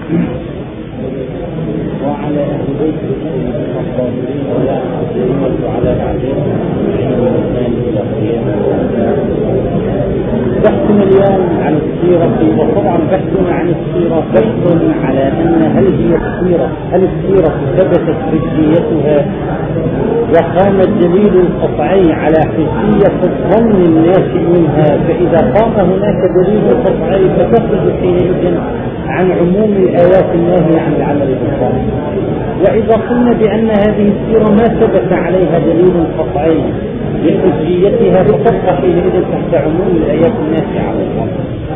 وعلى أهل بيته الطاهرين والعظيمين وعلى أعدائهم من الإنسان إلى قيامه. بحثنا اليوم عن السيرة، وطبعا بحثنا عن السيرة بحث على أن هل السيرة ثبتت حجيتها وقام الدليل القطعي على حجية الظن الناشئ منها، فإذا قام هناك دليل قطعي فتخرج حينئذ عن عموم الآيات الناهية عن العمل بالظن. وإذا قلنا بأن هذه السيرة ما ثبت عليها دليل قطعي لحجيتها فتبقى حينئذ تحت عموم الآيات الناهية عن الظن.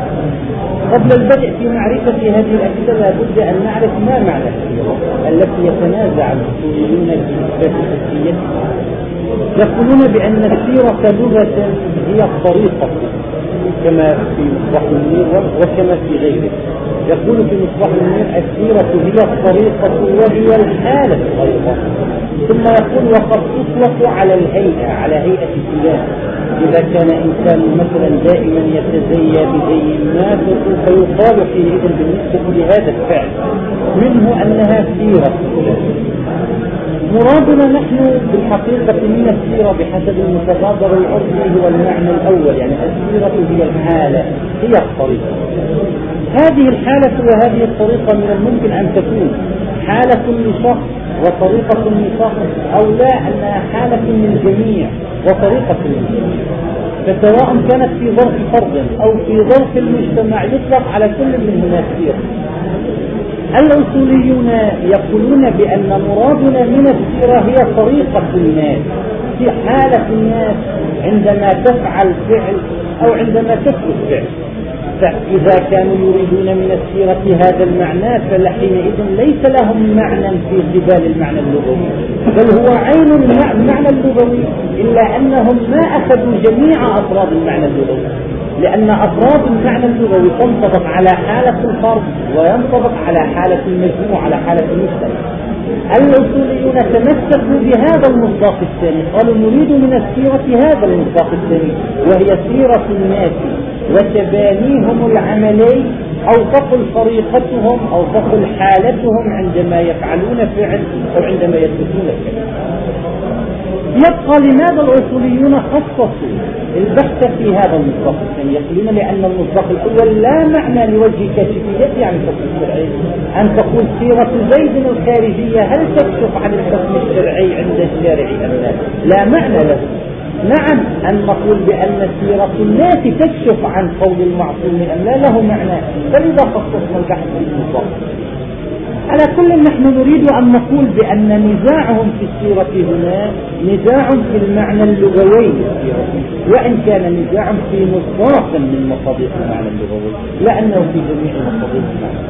قبل البدء في معرفة هذه الأدلة لابد أن نعرف ما معنى السيرة التي يتنازع المسؤولون في إثبات حجيتها. يقولون بأن السيرة لغة هي الطريقة كما في مصباح المنير وكما في غيره. يقول في مصباح المنير السيرة هي الطريقة وهي الحالة أيضا. ثم يقول وقد تطلق على الهيئة، على هيئة فلان. إذا كان إنسان مثلا دائما يتزيى بزي ما فيقال حينئذ بالنسبة لهذا الفعل منه أنها سيرة فلان. مرادنا نحن بالحقيقة من السيرة بحسب المتبادر العرفي هو المعنى الأول، يعني السيرة هي الحالة، هي الطريقة. هذه الحالة وهذه الطريقة من الممكن أن تكون حالة لشخص وطريقة لشخص، أو لا أنها حالة للجميع وطريقة للجميع. فسواء كانت في ظرف فرد أو في ظرف المجتمع يطلق على كل منهما سيرة. الأصوليون يقولون بأن مرادنا من السيرة هي طريقة الناس، في حالة الناس عندما تفعل فعل أو عندما تترك فعل. فإذا كانوا يريدون من السيرة هذا المعنى فحينئذ ليس لهم معنى في قبال المعنى اللغوي، بل هو عين المعنى اللغوي، إلا أنهم ما أخذوا جميع أفراد المعنى اللغوي، لأن أفراد المعنى اللغوي تنطبق على حالة الفرد وينطبق على حالة المجموع، على حالة المجتمع. الأصوليون تمسكوا بهذا المصداق الثاني، قالوا نريد من السيرة هذا المصداق الثاني، وهي سيرة الناس وتبانيهم العملي، أو تقل طريقتهم أو تقل حالتهم عندما يفعلون فعل أو عندما يتركون فعل. يبقى لماذا الأصوليون خصصوا البحث في هذا المصداق الثاني؟ يقولون لأن المصداق الأول لا معنى لوجه كاشفيته عن الحكم الشرعي. أن تقول سيرة زيد الخارجية هل تكشف عن الحكم الشرعي عند الشارع أم لا معنى له. نعم، أن نقول بأن سيرة الناس تكشف عن قول المعصوم أم لا له معنى، فلذا خصصنا البحث في المصداق. على كل نحن نريد أن نقول بأن نزاعهم في السيرة هنا نزاع في المعنى اللغوي للسيرة، وإن كان نزاع في مصداق من مصادق المعنى اللغوي، لأنه في جميع مصادق المعنى.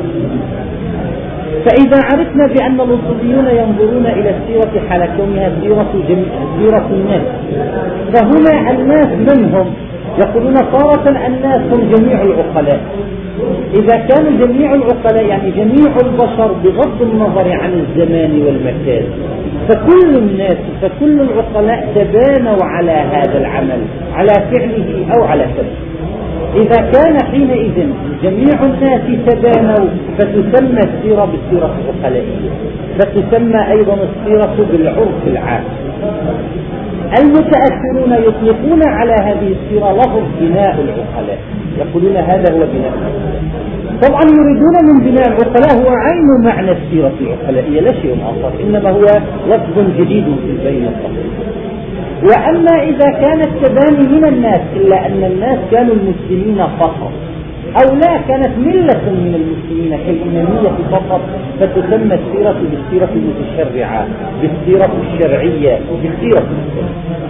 فإذا عرفنا بأن الأصوليون ينظرون إلى السيرة حال كونها سيرة الناس، فهنا الناس منهم يقولون تارة الناس هم جميع العقلاء. إذا كانوا جميع العقلاء يعني جميع البشر بغض النظر عن الزمان والمكان، فكل الناس فكل العقلاء تبانوا على هذا العمل، على فعله أو على تركه. إذا كان حينئذ جميع الناس تبانوا فتسمى السيرة بالسيرة العقلائية، فتسمى أيضا السيرة بالعرف العام. المتأخرون يطلقون على هذه السيرة لفظ بناء العقلاء، يقولون هذا هو بناء. طبعا يريدون من بناء العقلاء هو عين معنى السيرة العقلائية لا شيء آخر، إنما هو لفظ جديد في البين الصحيح. وأما إذا كان التباني من الناس إلا أن الناس كانوا المسلمين فقط، أو لا كانت ملة من المسلمين كالإمامية فقط، فتسمى السيرة بالسيرة المتشرعة، بالسيرة الشرعية، بالسيرة الشرعية.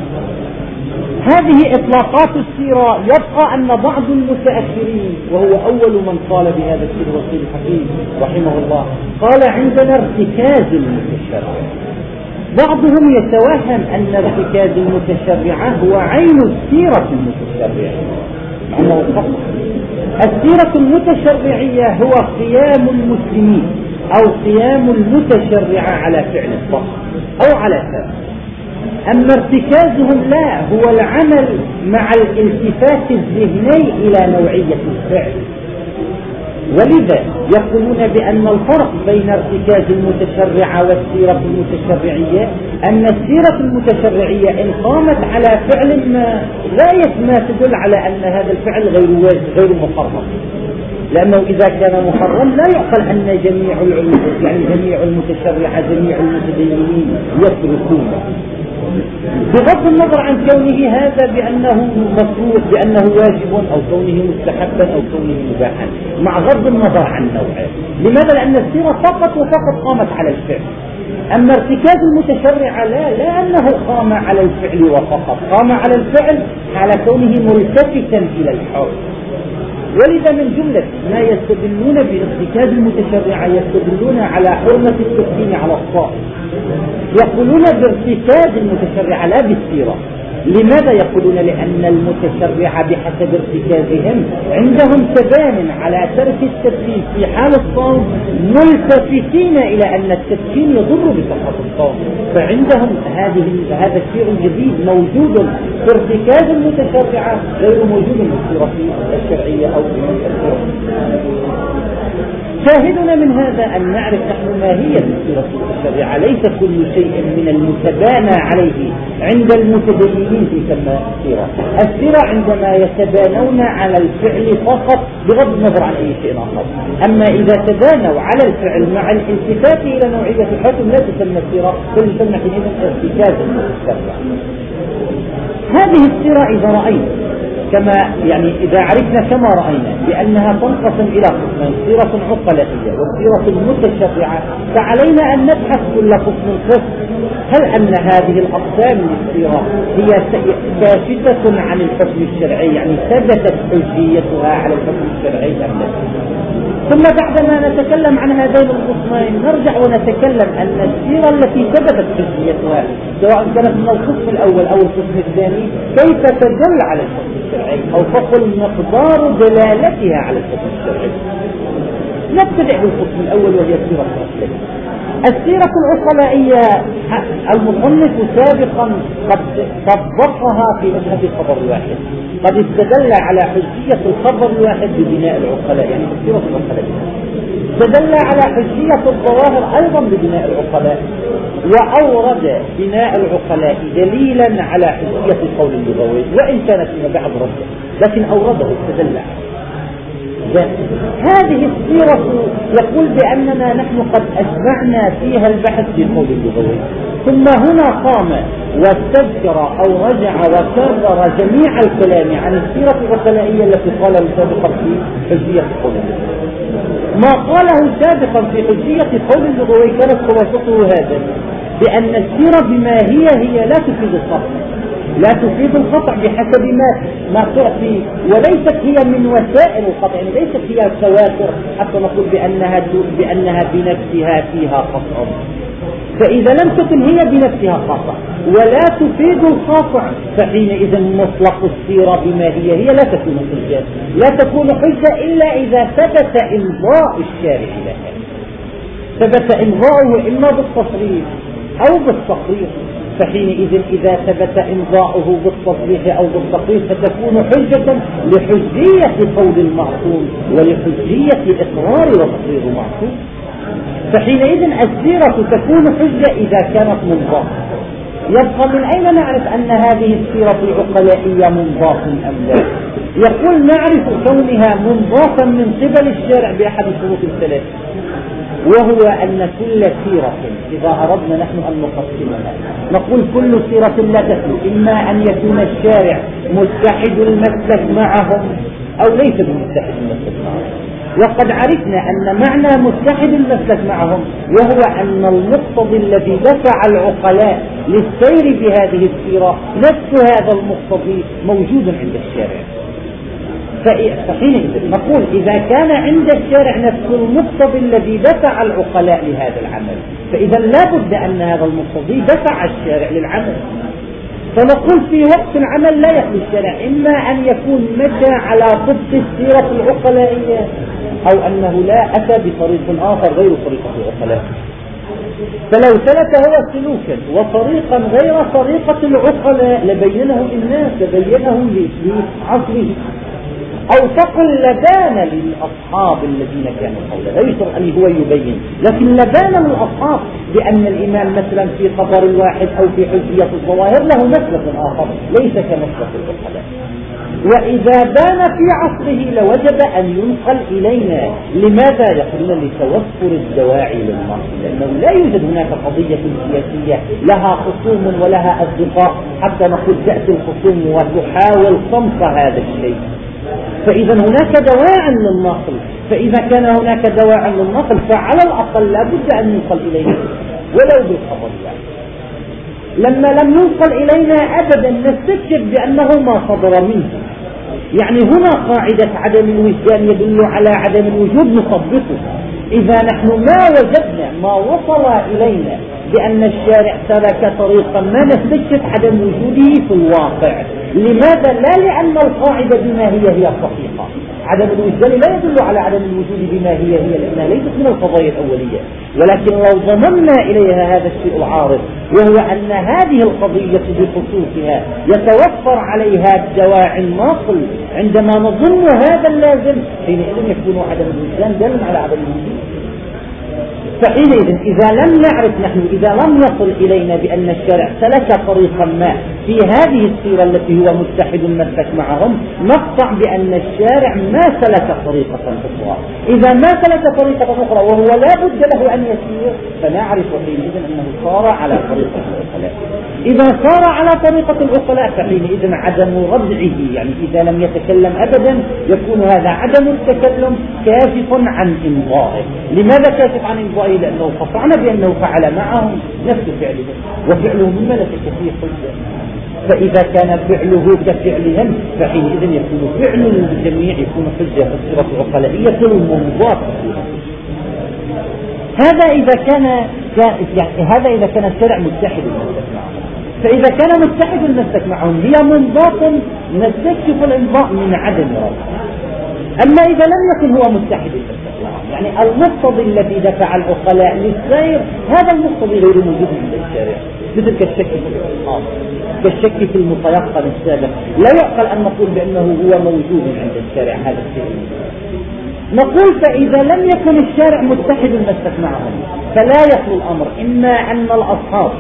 هذه إطلاقات السيرة. يبقى أن بعض المتأخرين وهو أول من قال بهذا الشيء الوصي الحكيم رحمه الله قال عندنا ارتكاز المتشرع. بعضهم يتوهم أن ارتكاز المتشرعة هو عين السيرة المتشرعة، مع أنه خطأ. السيرة المتشرعية هو قيام المسلمين أو قيام المتشرعة على فعل الصح أو على فعل. أما ارتكازهم لا، هو العمل مع الالتفات الذهني إلى نوعية الفعل. ولذا يقولون بأن الفرق بين ارتكاز المتشرعة والسيرة المتشرعية أن السيرة المتشرعية إن قامت على فعل ما غاية ما تدل على أن هذا الفعل غير محرم، لأنه إذا كان محرم لا يعقل أن جميع المتشرعة جميع المتدينين يتركونه، بغض النظر عن كونه هذا بأنه مفروض بأنه واجب أو كونه مستحبا أو كونه مباحا، مع غض النظر عن نوعه. لماذا؟ لأن السيرة فقط وفقط قامت على الفعل، أما ارتكاز المتشرع لا أنه قام على الفعل وفقط، قام على الفعل حال كونه ملتفتا إلى الحر. ولذا من جملة ما يستدلون بارتكاز المتشرع يستدلون على حرمة التسليم على الصائم، يقولون بارتكاز المتشرع لا بالسيرة. لماذا يقولون؟ لأن المتشرع بحسب ارتكازهم عندهم تبان على ترك التدخين في حال الصوم، ملتفتين إلى أن التدخين يضر بصحة الصوم، فعندهم هذا الشيء الجديد موجود في ارتكاز المتشرع غير موجود في السيرة الشرعية أو في السيرة. شاهدنا من هذا أن نعرف نحن ماهية السيرة الشرعية. ليس كل شيء من المتبانى عليه عند المتدينين تسمى السيرة. السيرة عندما يتبانون على الفعل فقط بغض النظر عن أي شيء آخر، أما إذا تبانوا على الفعل مع الالتفات إلى نوعية الحكم لا تسمى السيرة، بل تسمى حينئذ ارتكاز المتشرع. هذه السيرة إذا رأينا إذا عرفنا كما رأينا بأنها تنقسم إلى قسمين، سيرة عقلائية والسيرة المتشرعة، فعلينا أن نبحث كل قسم هل أن هذه الأقسام من السيرة هي كاشفة عن الحكم الشرعي، يعني ثبتت حجيتها على الحكم الشرعي أم لا. ثم بعدما نتكلم عن هذين القسمين نرجع ونتكلم أن السيرة التي ثبتت حجيتها سواء كانت من القسم الأول أو القسم الثاني كيف تدل على الحكم الشرعي، أو فقل مقدار دلالتها على الحكم الشرعي. نبتدئ بالقسم الأول وهي السيرة العقلائية. السيرة العقلائية المصنف سابقا قد طبقها في مذهب الخبر الواحد، قد استدل على حجية الخبر الواحد ببناء العقلاء، يعني السيرة العقلائية استدل على حجية الظواهر أيضا ببناء العقلاء، وأورد بناء العقلاء دليلا على حجية القول اللغوي وإن كانت فيما بعد رده، لكن أورده استدل عليه. هذه السيرة يقول بأننا نحن قد أجمعنا فيها البحث في القول اللغوي، ثم هنا قام واستذكر أو رجع وكرر جميع الكلام عن السيرة العقلائية التي قال سابقا في حجية القول اللغوي. ما قاله سابقا في حجية القول اللغوي كانت خلاصته هذا، بأن السيرة بما هي لا تفيد القطع، لا تفيد القطع بحسب ما تعطي، وليست هي من وسائل القطع، يعني ليست هي تواتر حتى نقول بأنها بنفسها فيها قطع. فإذا لم تكن هي بنفسها قطع ولا تفيد القطع فحينئذ مطلق السيرة بما هي لا تكون حجة، لا تكون حجة إلا إذا ثبت إمضاء الشارع لها، ثبت إمضاؤه إما بالتصريح أو بالتقرير، فحينئذ إذا ثبت إمضاؤه بالتصريح أو بالتقرير فتكون حجة لحجية قول المعصوم ولحجية إقرار وتقرير المعصوم. فحينئذ السيرة تكون حجة إذا كانت منضاة. يبقى من أين نعرف أن هذه السيرة العقلائية منضاة أم لا؟ يقول نعرف كونها منضاة من قبل الشارع بأحد الشروط الثلاث، وهو أن كل سيرة إذا أردنا نحن أن نقسمها نقول كل سيرة لا تخلو إما أن يكون الشارع متحد المسلك معهم أو ليس بمتحد المسلك معهم. وقد عرفنا أن معنى متحد المسلك معهم وهو أن المقتضي الذي دفع العقلاء للسير بهذه السيرة نفس هذا المقتضي موجود عند الشارع. فحينئذ نقول إذا كان عند الشارع نفس المقتضي الذي دفع العقلاء لهذا العمل فإذا لا بد أن هذا المقتضي دفع الشارع للعمل. فنقول في وقت العمل لا يخلو الشارع إما أن يكون مشى على ضد السيرة العقلائية أو أنه لا أتى بطريق آخر غير طريقة العقلاء. فلو سلك هو سلوكا وطريقا غير طريقة العقلاء لبينه للناس، لبينه لعصره. أو تقل لبان للأصحاب الذين كانوا حوله، لا يشترط أن هو يبين، لكن لبان للأصحاب بأن الإمام مثلا في خبر واحد أو في حجية الظواهر له مسلك آخر ليس كمسلك العقلاء. وإذا بان في عصره لوجب أن ينقل إلينا. لماذا؟ يقولون لتوفر الدواعي للنقل، لأنه لا يوجد هناك قضية سياسية لها خصوم ولها أصدقاء حتى نقول تأتي الخصوم وتحاول صمت هذا الشيء. فإذا هناك دواع للنقل، فإذا كان هناك دواع للنقل فعلى الأقل لا بد أن ينقل إلينا ولو بالخبر. لما لم ينقل إلينا أبدا نستشهد بأنه ما صدر منه. يعني هنا قاعدة عدم الوجدان يدل على عدم الوجود نطبقه. إذا نحن ما وجدنا ما وصل إلينا بأن الشارع سلك طريقا ما نستشهد عدم وجوده في الواقع. لماذا؟ لا لأن القاعدة بما هي الصحيحة. عدم الوجدان لا يدل على عدم الوجود بما هي لأنها ليست من القضايا الأولية، ولكن لو ضممنا إليها هذا الشيء العارض وهو أن هذه القضية بخصوصها يتوفر عليها دواعي الناقل عندما نظن هذا اللازم، حينئذ يكون عدم الوجدان دالا على عدم الوجود. فحينئذ إذا لم نعرف نحن، إذا لم يصل إلينا بأن الشارع سلك طريقا ما في هذه السيرة التي هو متحد المسلك معهم، نقطع بأن الشارع ما سلك طريقة أخرى. إذا ما سلك طريقة أخرى وهو لا بد له أن يسير فنعرف حينئذ أنه صار على طريقة العقلاء. إذا صار على طريقة العقلاء فحينئذ عدم ردعه، يعني إذا لم يتكلم أبدا يكون هذا عدم التكلم كاشف عن إمضائه. لماذا كاشف عن إمضائه؟ لأنه قطعنا بأنه فعل معهم نفس فعله، وفعله مما لا شك فيه حجة. فإذا كان فعله كفعلهم فحينئذ يكون فعل الجميع يكون حجة في الصورة العقلائية المنضاف. هذا إذا كان الشرع متحد المسلك معهم. فإذا كان متحد المسلك معهم هي منضاف نستكشف الانضاء من عدم رأيه. أما إذا لم يكن هو متحد المسلك معهم، يعني المقتضي الذي دفع العقلاء للسير هذا المقتضي غير موجود عند الشارع، مثل كالشك في الاتصال، كالشك في المتيقن السابق. لا يعقل أن نقول بأنه هو موجود عند الشارع هذا الشيء. نقول فإذا لم يكن الشارع متحد المسلك معهم فلا يخلو الأمر إما أن الأصحاب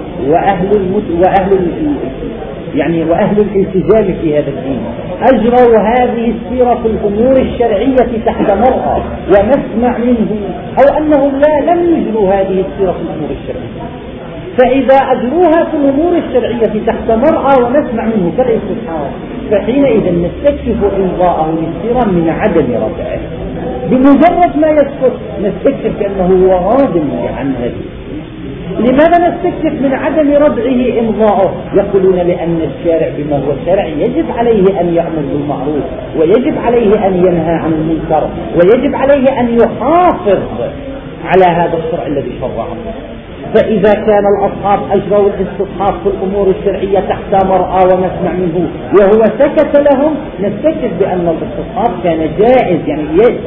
وأهل الالتزام في هذا الدين أجروا هذه السيرة في الأمور الشرعية تحت مرأى ونسمع منه، أو أنهم لم يجروا هذه السيرة في الأمور الشرعية. فإذا أجروها في الأمور الشرعية تحت مرأى ونسمع منه كالإستشهاد فحينئذ نستكشف إمضاءه للسيرة من عدم ردعه. بمجرد ما يسكت نستكشف بأنه هو راض عن هذه. لماذا نستكشف من عدم ردعه إمضاءه؟ يقولون لأن الشارع بما هو الشارع يجب عليه أن يأمر بالمعروف ويجب عليه أن ينهى عن المنكر ويجب عليه أن يحافظ على هذا الشرع الذي شرعه. فإذا كان الأصحاب أجروا الاستصحاب في الأمور الشرعية تحت مرأى ونسمع منه وهو سكت لهم نستكشف بأن الاستصحاب كان جائز، يعني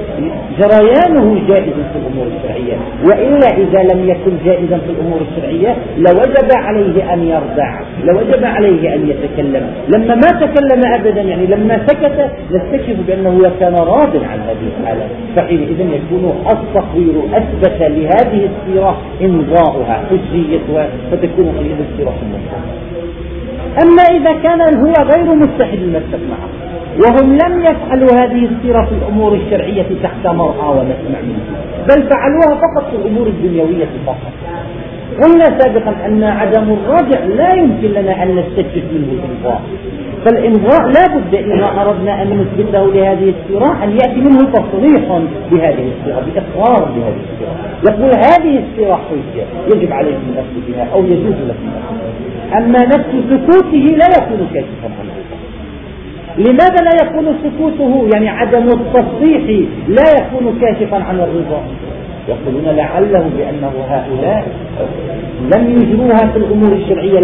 جريانه جائز في الأمور الشرعية. وإلا إذا لم يكن جائزا في الأمور الشرعية لوجب عليه أن يردع، لوجب عليه أن يتكلم. لما ما تكلم أبدا، يعني لما سكت نستكشف بأنه كان راض عن هذه الحالة، فحينئذ يكون التقرير أثبت لهذه السيرة إمضاؤها حجية فتكون حجية السيرة المنصوصة. أما إذا كان هو غير متحد المسلك معه وهم لم يفعلوا هذه السيرة في الأمور الشرعية تحت مرأى ونسمع منه بل فعلوها فقط في الأمور الدنيوية فقط. قلنا سابقا أن عدم الرجع لا يمكن لنا أن نستكشف منه الإمضاء، فالإمضاء لا بد إذا أردنا أن نثبت له لهذه السيرة أن يأتي منه تصريح بهذه السيرة، بإقرار بهذه السيرة، يقول هذه السيرة حجة يجب عليه النفس بها أو يجوز له النفس. أما نفس سكوته لا يكون كاشفا عنه. لماذا لا يكون سكوته، يعني عدم التصريح لا يكون كاشفا عن الرضا؟ يقولون لعله بأنه هؤلاء لم يجروها في الأمور الشرعية،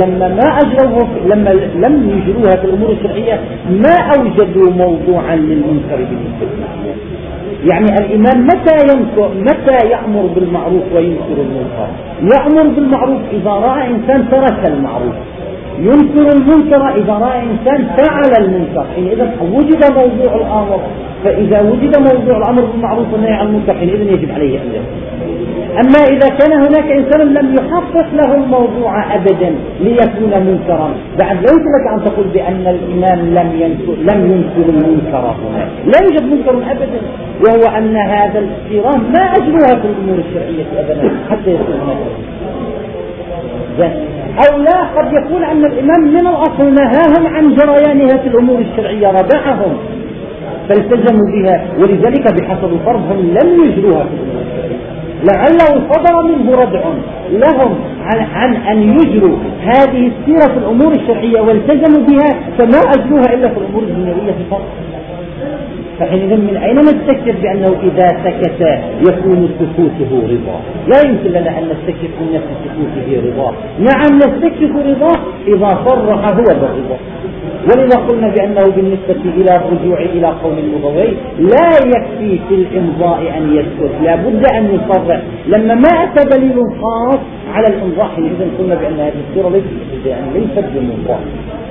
لما لم يجروها في الأمور الشرعية ما أوجدوا موضوعا للمنكر بالنسبة لهم. يعني الإمام متى يأمر بالمعروف وينكر المنكر؟ يأمر بالمعروف إذا رأى إنسان ترك المعروف، ينكر المنكر إذا رأى إنسان فعل المنكر، حينئذ وجد موضوع الأمر. فإذا وجد موضوع الأمر بالمعروف والنهي عن المنكر حينئذ يجب عليه أن يفعل. أما إذا كان هناك إنسان لم يحقق له الموضوع أبدا ليكون منكرا، بعد ليس لك أن تقول بأن الإمام لم ينكر المنكر هنا، لا يوجد منكر أبدا، وهو أن هذا الاستيران ما أجلها في الأمور الشرعية أبدا حتى يكون هناك. أو لا، قد يكون أن الإمام من الأصل نهاهم عن جريانها في الأمور الشرعية، ردعهم فالتزموا بها، ولذلك بحسب الفرض هم لم يجروها في الأمور الشرعية. لعله صدر منه ردع لهم عن أن يجروا هذه السيرة في الأمور الشرعية والتزموا بها، فما أجروها إلا في الأمور الدنيوية فقط. فحينئذ من أين نستكشف بأنه إذا سكت يكون سكوته رضا؟ لا يمكن لنا أن نستكشف من نفس سكوته رضا. نعم نستكشف رضا إذا صرح هو بالرضا، ولذا قلنا بأنه بالنسبة إلى الرجوع إلى قول المضوي لا يكفي في الإمضاء أن يسكت، لا بد أن يصرح. لما ما أتى دليل خاص على الإمضاء حينئذ قلنا بأن هذه السيرة ليست بمضاء.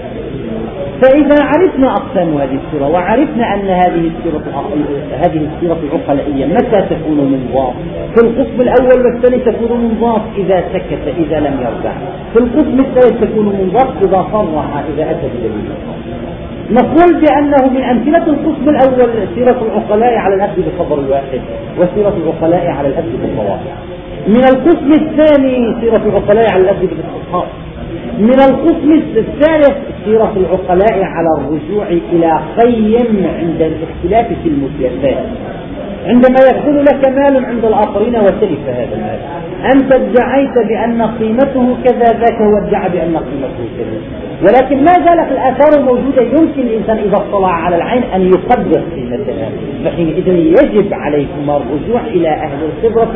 فإذا عرفنا أقسام هذه السيرة وعرفنا أن هذه السيرة العقلائية متى تكون منضاف، في القسم الأول والثاني تكون منضاف إذا سكت إذا لم يرجع، في القسم الثالث تكون منضاف إذا صرح إذا أتى بدليل. نقول بأنه من أمثلة القسم الأول سيرة العقلاء على الأخذ بالخبر الواحد، وسيرة العقلاء على الأخذ بالضوابط. من القسم الثاني سيرة العقلاء على الأخذ بالاستصحاب. من القسم الثالث سيرة العقلاء على الرجوع إلى قيم عند الاختلاف في المثلثات، عندما يكون لك مال عند الآخرين وتلف هذا المال، أنت ادعيت بأن قيمته كذا، ذاك هو ادعى بأن قيمته كذا، ولكن ما زالت الآثار موجودة. يمكن الإنسان إذا اطلع على العين أن يقدر قيمتها، فحينئذ يجب عليكم الرجوع إلى أهل الخبرة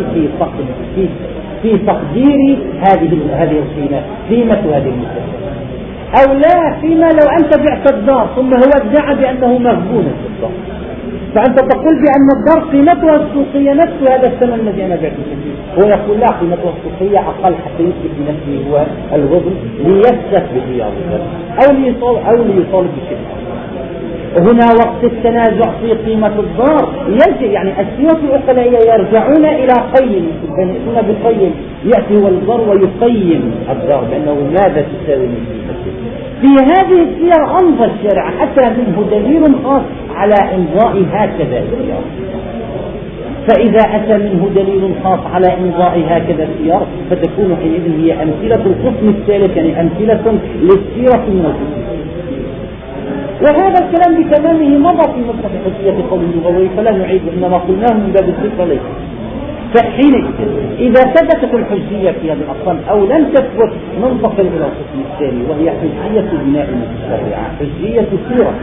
في تقدير هذه القيمة، قيمة هذه المثلثات. أو لا، فيما لو أنت بعت الدار ثم هو ادعى بأنه مغبون في الدار، فأنت تقول بأن الدار قيمتها السوقية نفس هذا الثمن الذي أنا بعته فيه، هو يقول لا، قيمتها السوقية أقل حتى يثبت بنفسه هو الوزن ليثبت به أو ليطالب بشيء. هنا وقت التنازع في قيمة الدار يعني السيرة العقلائية يرجعون إلى قيم، يأتون بقيم، يأتي هو الدار ويقيم الدار بأنه ماذا تساوي من قيمته. في هذه السير أمضى الشرع حتى منه دليل خاص على إمضاء هكذا السير، فإذا أتى منه دليل خاص على إمضاء هكذا السير فتكون حينئذ هي أمثلة القسم الثالث، يعني أمثلة للسيرة من القسم. وهذا الكلام بتمامه مضى في مصحف حجية قول اللغوي فلا نعيد، إنما قلناه من باب الذكر ليس. فحينئذ إذا ثبتت الحجية في هذه الأقسام أو لم تثبت ننتقل إلى القسم الثاني، وهي حجية بناء المتشرعة، حجية سيرة.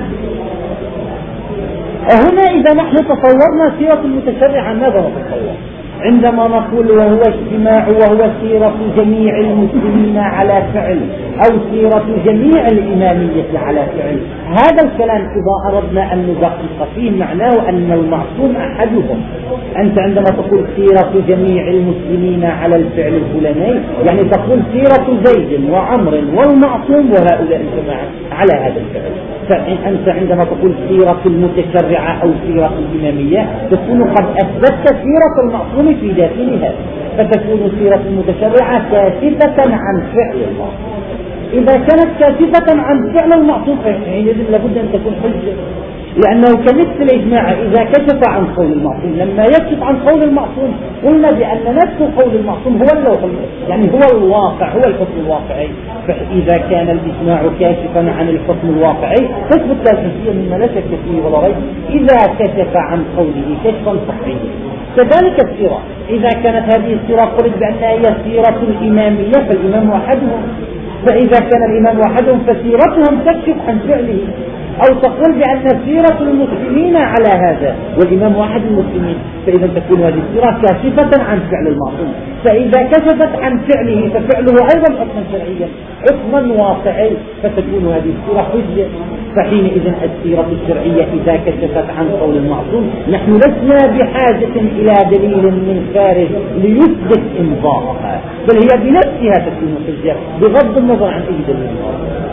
هنا إذا نحن تصورنا سيرة المتشرعة ماذا نتصور؟ عندما نقول وهو سيرة جميع المسلمين على فعل، أو سيرة جميع الإمامية على فعل، هذا الكلام إذا أردنا أن ندقق فيه معناه أن المعصوم أحدهم. أنت عندما تقول سيرة جميع المسلمين على الفعل الفلاني يعني تقول سيرة زيد وعمر والمعصوم وهؤلاء الجماعة على هذا الفعل. فأنت عندما تقول سيرة المتشرعة أو سيرة الإمامية تكون قد أثبتت سيرة المعصوم في داخلها، فتكون سيرة المتشرعة كاشفة عن فعل الله. إذا كانت كاشفة عن فعل المعصوم فحينئذ لابد أن تكون حجة، لأنه كمثل الإجماع إذا كشف عن قول المعصوم. لما يكشف عن قول المعصوم قلنا بأن نفس قول المعصوم هو يعني هو الواقع، هو الحكم الواقعي. فإذا كان الإجماع كاشفا عن الحكم الواقعي تثبت الحجية مما لا شك فيه ولا ريب إذا كشف عن قوله كشفا صحيحا. كذلك السيرة، إذا كانت هذه السيرة قلت بأنها هي سيرة الإمامية فالإمام وحدهم، فإذا كان الإمام وحدهم فسيرتهم تكشف عن فعله. أو تقول بأن سيرة المسلمين على هذا والإمام واحد المسلمين، فإذا تكون هذه السيرة كاشفة عن فعل المعصوم. فإذا كشفت عن فعله ففعله أيضا حكما شرعيا حكما واقعي، فتكون هذه السيرة حجة. فحينئذ السيرة الشرعية إذا كشفت عن قول المعصوم نحن لسنا بحاجة إلى دليل من خارج ليثبت إمضاءها، بل هي بنفسها تكون حجة بغض النظر عن أي دليل.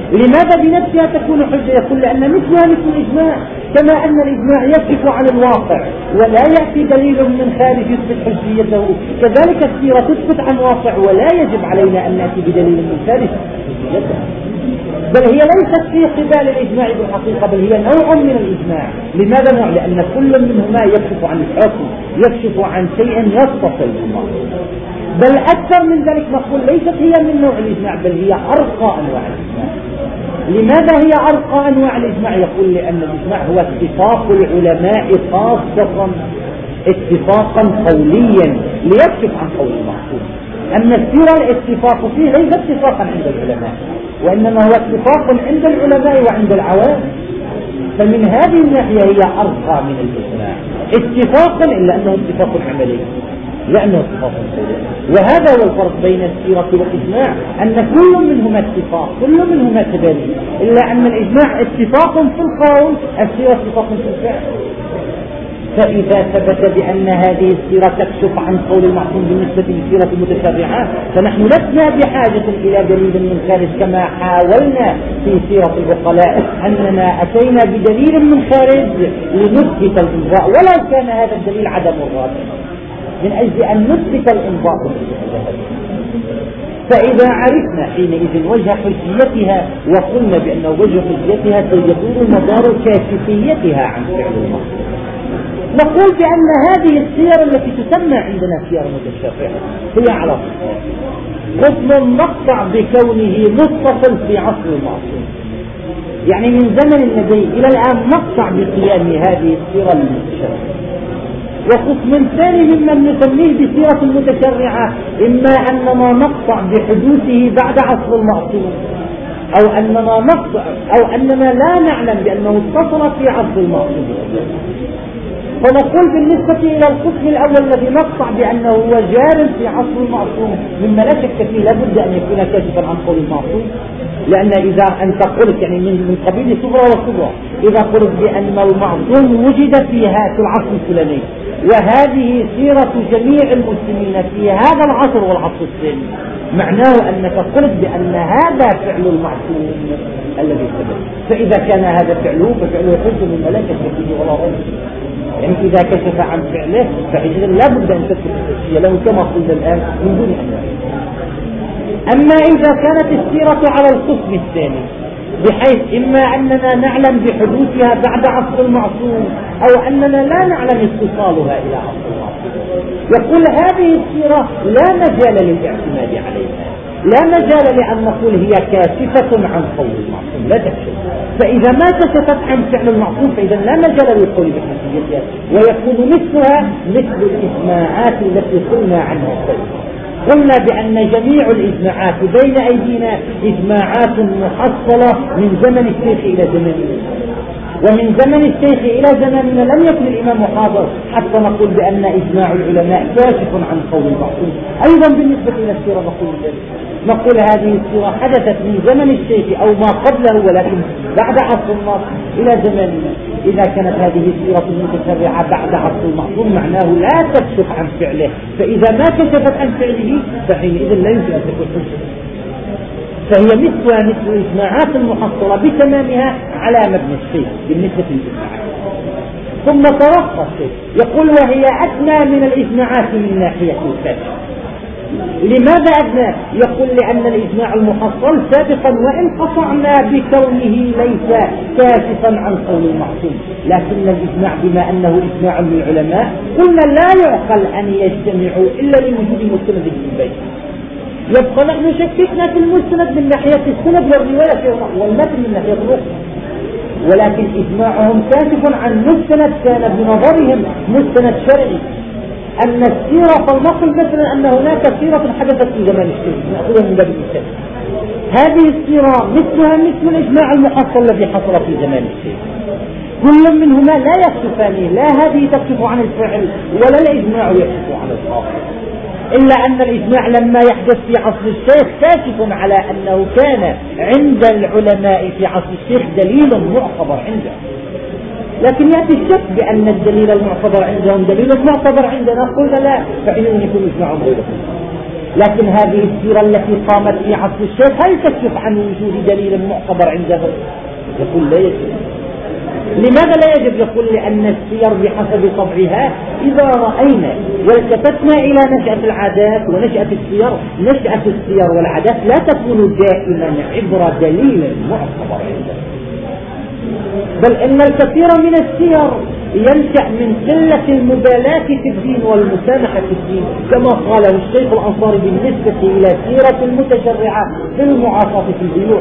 لماذا بنفسها تكون حجة؟ يقول لأن مثلها مثل الإجماع، كما أن الإجماع يكشف عن الواقع ولا يأتي دليل من خارج يثبت حجيته، كذلك السيرة تثبت عن واقع ولا يجب علينا أن نأتي بدليل من خارج حجيته، بل هي ليست في قبال الإجماع بالحقيقة، بل هي نوع من الإجماع. لماذا نوع؟ لأن كل منهما يكشف عن الحكم، يكشف عن شيء يتصل بالمعصوم. بل أكثر من ذلك نقول ليست هي من نوع الإجماع، بل هي أرقى أنواع الإجماع. لماذا هي أرقى أنواع الإجماع؟ يقول لأن الإجماع هو اتفاق العلماء خاصة اتفاقا قوليا ليكشف عن قول المعصوم. أما السيرة الاتفاق فيه ليس اتفاقا عند العلماء، وإنما هو اتفاق عند العلماء وعند العوام، فمن هذه الناحية هي أرقى من الإجماع اتفاقا، إلا أنه اتفاق عملي، لأنه اتفاق قولي. وهذا هو الفرق بين السيرة والإجماع، أن كل منهما اتفاق، كل منهما تدليل، إلا أن الإجماع اتفاق في القول، السيرة اتفاق في الفعل. فإذا ثبت بأن هذه السيرة تكشف عن قول المعصوم بالنسبة للسيرة المتشرعة، فنحن لسنا بحاجة إلى دليل من خارج كما حاولنا في سيرة العقلاء، أننا أتينا بدليل من خارج لنثبت الإمضاء، ولو كان هذا الدليل عدم الراجح، من أجل أن نثبت الإمضاء. فإذا عرفنا حينئذ وجه حجيتها وقلنا بأن وجه حجيتها سيدور مدار كاشفيتها عن فعل المعصوم، نقول بأن هذه السير التي تسمى عندنا سير متشرعة هي على قسم نقطع بكونه متصل في عصر المعصوم، يعني من زمن النبي إلى الآن نقطع بقيام هذه السيرة المتشرعة. وقسم ثاني ممن نسميه بسيرة المتشرعة إما أننا نقطع بحدوثه بعد عصر المعصوم، أو أننا لا نعلم بأنه اتصل في عصر المعصوم. فنقول بالنسبة إلى القسم الأول الذي نقطع بأنه هو جار في عصر المعصوم، مما لا شك فيه لابد أن يكون كاشفا عن قول المعصوم، لأن إذا أنت قلت يعني من قبيل صغرى وصغرى، إذا قلت بأن المعصوم وجد في العصر الفلاني وهذه سيرة جميع المسلمين في هذا العصر والعصر الثاني، معناه أنك قلت بأن هذا فعل المعصوم الذي ثبت. فإذا كان هذا فعله ففعله حجة مما لا شك فيه ولا ريب، يعني إذا كشف عن فعله فإذا لا بد أن تثبت الحجية له كما قلنا الآن من دون أن. أما إذا كانت السيرة على القسم الثاني، بحيث إما أننا نعلم بحدوثها بعد عصر المعصوم أو أننا لا نعلم اتصالها إلى عصر المعصوم، يقول هذه السيرة لا مجال للاعتماد عليها، لا مجال لأن نقول هي كاشفة عن قول المعصوم، لا تكشف. فإذا ما كشفت عن فعل المعصوم فإذا لا مجال للقول بحجيتها، ويكون مثلها مثل الإجماعات التي قلنا عنها سابقا. قلنا بأن جميع الإجماعات بين أيدينا إجماعات محصلة من زمن الشيخ إلى زمننا، ومن زمن الشيخ إلى زمننا لم يكن الإمام حاضر حتى نقول بأن إجماع العلماء كاشف عن قول المعصوم. أيضا بالنسبة إلى السيرة نقول هذه السيرة حدثت من زمن الشيخ أو ما قبله ولكن بعد عصر النص إلى زمننا. إذا كانت هذه السيرة المتشرعة بعد عصر المعصوم معناه لا تكشف عن فعله، فإذا ما كشفت عن فعله فحينئذ لا يمكن أن تكون حجة، فهي مثلها مثل الإجماعات المحصلة بتمامها على مبنى الشيء بالنسبة للإجماعات. ثم ترقى الشيء يقول وهي أدنى من الإجماعات من ناحية الكاشف. لماذا أدنى؟ يقول لأن الإجماع المحصل سابقا وإن قطعنا بكونه ليس كاشفا عن قول المعصوم، لكن الإجماع بما أنه إجماع من العلماء قلنا لا يعقل أن يجتمعوا إلا لوجود مستند في البيت. يبقى نحن شككنا في المستند من ناحية السند والرواية والمتن من ناحية الرقم، ولكن إجماعهم كاشف عن مستند كان بنظرهم مستند شرعي. أن السيرة فلنقل مثلا أن هناك سيرة حدثت في زمان الشيخ نأخذها من باب المثال، هذه السيرة مثلها مثل الإجماع المحصل الذي حصل في زمان الشيخ، كل منهما لا يكشفان، لا هذه تكشف عن الفعل ولا الإجماع يكشف عن الحاصل، إلا أن الإجماع لما يحدث في عصر الشيخ كاشف على أنه كان عند العلماء في عصر الشيخ دليل معتبر عنده، لكن يأتي الشك بأن الدليل المعتبر عندهم دليل معتبر عندنا، قلنا لا، فحينئذ يكون إجماعهم غير. لكن هذه السيرة التي قامت في عصر الشيخ هل تكشف عن وجود دليل معتبر عندهم؟ يقول لا يجب. لماذا لا يجب؟ يقول لأن السير بحسب طبعها إذا رأينا والتفتنا إلى نشأة العادات ونشأة السير، نشأة السير والعادات لا تكون دائما عبر دليل معتبر عندهم، بل إن الكثير من السير ينشأ من قلة المبالاة في الدين والمسامحة في الدين، كما قاله الشيخ الأنصاري بالنسبة إلى سيرة المتشرعة في المعاصاة في البيوع،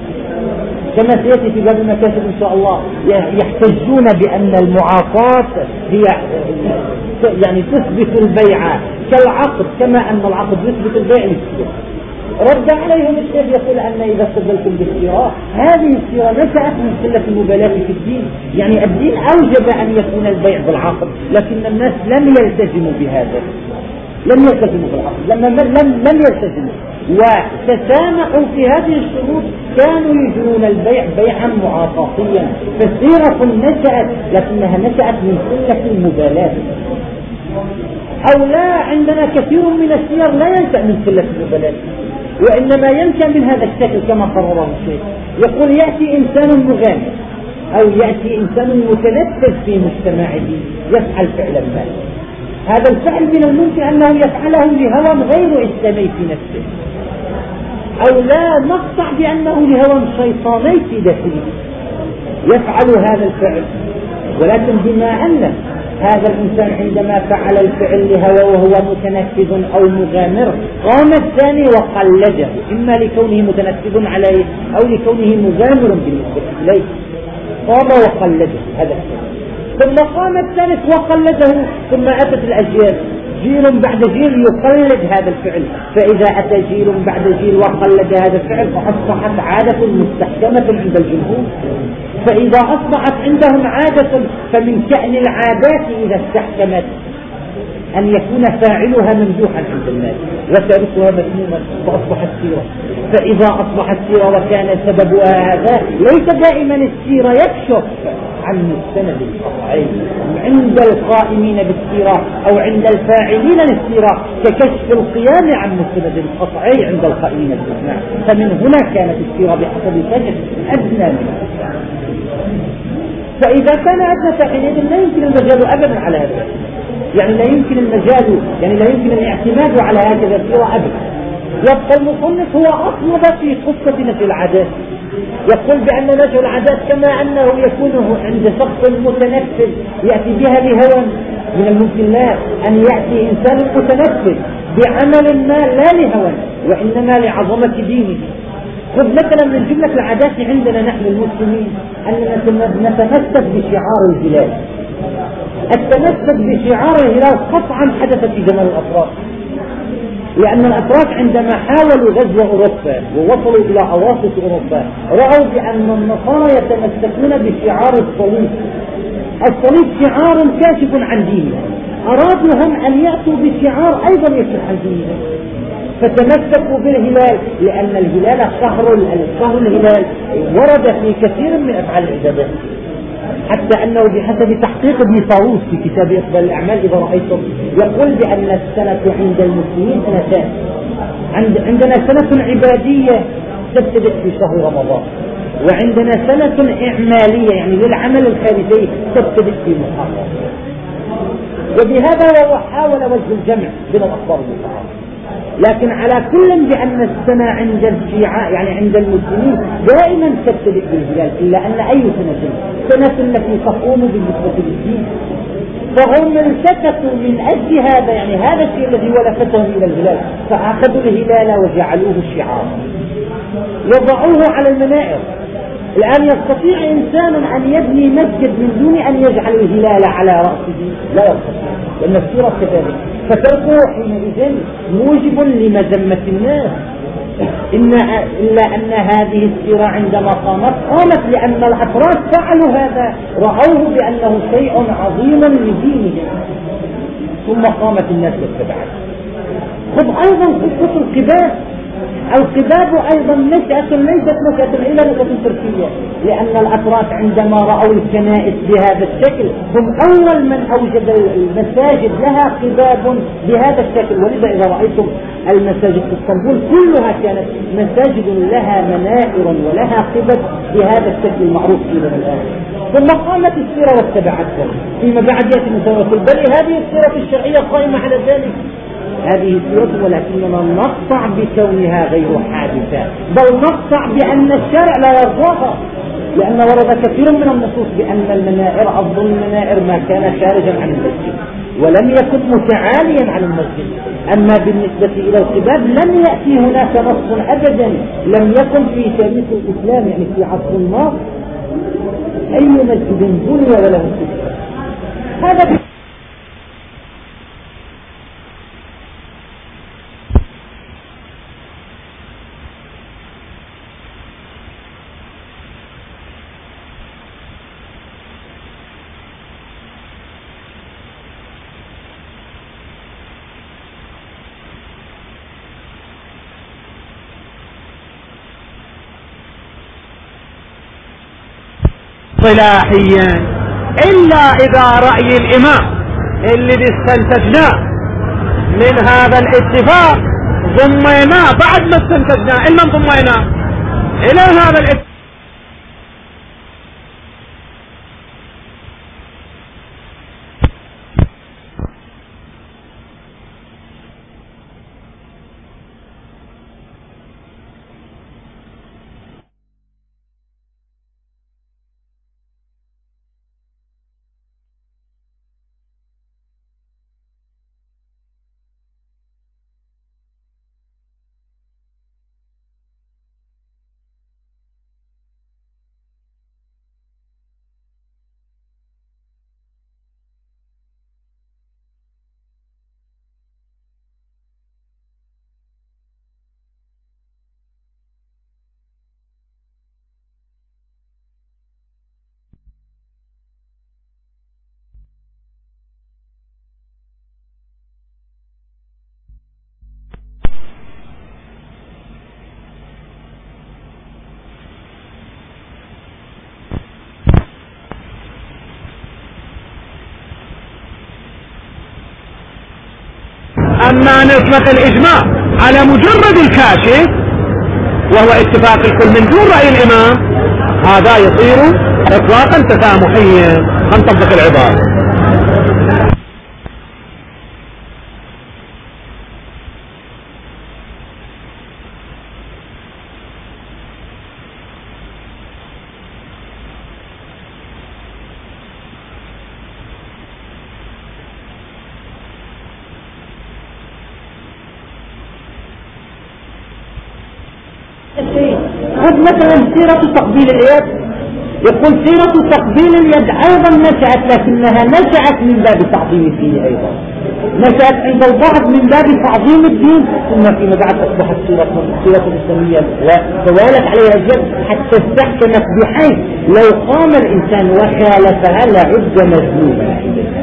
كما سيأتي في باب المكاسب إن شاء الله. يحتجون بأن المعاصاة هي يعني تثبت البيع كالعقد، كما أن العقد يثبت البيع للسيرة. رد عليهم الشيخ يقول أن إذا استدلتم بالسيرة، هذه السيرة نشأت من قلة المبالاة في الدين، يعني الدين أوجب أن يكون البيع بالعقد، لكن الناس لم يلتزموا بهذا، لم يلتزموا بالعقد، لم يلتزموا وتسامحوا في هذه الشروط، كانوا يجرون البيع بيعا معاطفيا، فالسيرة نشأت لكنها نشأت من قلة المبالاة. أو لا، عندنا كثير من السير لا ينشأ من قلة المبالاة، وإنما ينشأ من هذا الشكل كما قرره الشيخ. يقول يأتي إنسان مغامر أو يأتي إنسان متنفذ في مجتمعه يفعل فعلا ما، هذا الفعل من الممكن أنه يفعله لهوى غير إسلامي في نفسه، أو لا نقطع بأنه لهوى شيطاني في داخله يفعل هذا الفعل، ولكن بما أن هذا الإنسان عندما فعل الفعل لهوى وهو متنفذ أو مغامر، قام الثاني وقلده، إما لكونه متنفذ عليه أو لكونه مغامر بالنسبة إليه، قام وقلده هذا الفعل. ثم قام الثالث وقلده، ثم أتت الأجيال جيل بعد جيل يقلد هذا الفعل، فإذا أتى جيل بعد جيل وقلد هذا الفعل فأصبحت عادة مستحكمة عند الجمهور، فإذا أصبحت عندهم عادة فمن شأن العادات إذا استحكمت أن يكون فاعلها ممدوحا عند الناس وتاركها مذموما، فأصبحت سيرة. فإذا أصبحت سيرة وكان سببها هذا، ليس دائما السيرة يكشف عن مستند القطعي عند القائمين بالسيرة أو عند الفاعلين للسيرة، ككشف القيام عن مستند القطعي عند القائمين بالسيرة. فمن هنا كانت السيرة بحسب كشف أدنى من السيرة. فإذا كان أدنى فحينئذ لا يمكن المجال أبدا على هذا، يعني لا يمكن المجال، يعني لا يمكن الاعتماد على هكذا السيرة أبدا. يبقى المصنف هو أصلب في قصة نشر العادات، يقول بأن نشر العادات كما أنه يكون عند شخص متنفذ يأتي بها لهوى، من الممكن لا أن يأتي إنسان متنفذ بعمل ما لا لهوى وإنما لعظمة دينه. خذ مثلا من جملة العادات عندنا نحن المسلمين أننا نتمسك بشعار الهلال. التمسك بشعار الهلال قطعا حدث في زمن الأفراط، لأن الأفراط عندما حاولوا غزو أوروبا ووصلوا إلى أواسط أوروبا رأوا بأن النصارى يتمسكون بشعار الصليب. الصليب شعار كاشف عن دينهم، أرادوا هم أن يأتوا بشعار أيضا يكشف عن دينهم، فتمسكوا بالهلال، لأن الهلال شهر الهلال ورد في كثير من أفعال العبادات، حتى أنه بحسب تحقيق ابن طاووس في كتاب إقبال الأعمال إذا رأيتم يقول بأن السنة عند المسلمين سنتان، عندنا سنة عبادية تبتدئ في شهر رمضان، وعندنا سنة إعمالية يعني للعمل الخارجي تبتدئ في محرم. وبهذا هو حاول وجه الجمع بين الأخبار المتعارضة، لكن على كل بأن السنة عند الشيعة يعني عند المسلمين دائما تبتدئ بالهلال، إلا أن أي سنة التي تقوم بالنسبة للدين، فهم التفتوا من أجل هذا، يعني هذا الشيء الذي ولفتهم إلى الهلال، فأخذوا الهلال وجعلوه شعار وضعوه على المنائر. الآن يستطيع إنسان أن يبني مسجد من دون أن يجعل الهلال على رأسه؟ لا يستطيع، لأن السيرة كذلك، فتركه حينئذ موجب لمذمة الناس. إلا أن هذه السيرة عندما قامت لأن الأفراد فعلوا هذا، رأوه بأنه شيء عظيم لدينهم، ثم قامت الناس واتبعت. خذ أيضا قصة القباس القباب أيضا نشأة ليست نشأة إلى نشأة تركية، لأن الأتراك عندما رأوا الكنائس بهذا الشكل هم أول من أوجد المساجد لها قباب بهذا الشكل. ولذا إذا رأيتم المساجد في اسطنبول كلها كانت مساجد لها منائر ولها قبب بهذا الشكل المعروف إلى الآن. ثم قامت السيرة واتبعتها فيما بعد يأتي المتوسل، بل هذه السيرة الشرعية قائمة على ذلك. هذه سيرة ولكننا نقطع بكونها غير حادثة، بل نقطع بأن الشرع لا يرضاها، لأن ورد كثير من النصوص بأن المنائر أفضل المنائر ما كان خارجا عن المسجد ولم يكن متعاليا عن المسجد. أما بالنسبة إلى القباب لم يأتي هناك نص أبدا، لم يكن في تاريخ الإسلام يعني في عصر الناصر أي مسجد بني ولا مسجد. هذا صلاحيا إلا إذا رأي الإمام اللي استنتجناه من هذا الاتفاق ضميناه بعد ما استنتجناه إلا ضميناه إلى هذا الاتفاق. أما نطلق الإجماع على مجرد الكاشف وهو اتفاق الكل من دون رأي الإمام هذا يصير إطلاقا تسامحيا. هنطبق العبارة. خذ مثلا سيرة تقبيل اليد، يقول سيرة تقبيل اليد أيضا نشأت، لكنها نشأت من باب تعظيم الدين، أيضا نشأت عند البعض من باب تعظيم الدين، ثم فيما بعد أصبحت سيرة إسلامية وتوالت عليها الجد حتى استحكمت بحيث لو قام الإنسان وخالفها لعد مذموما.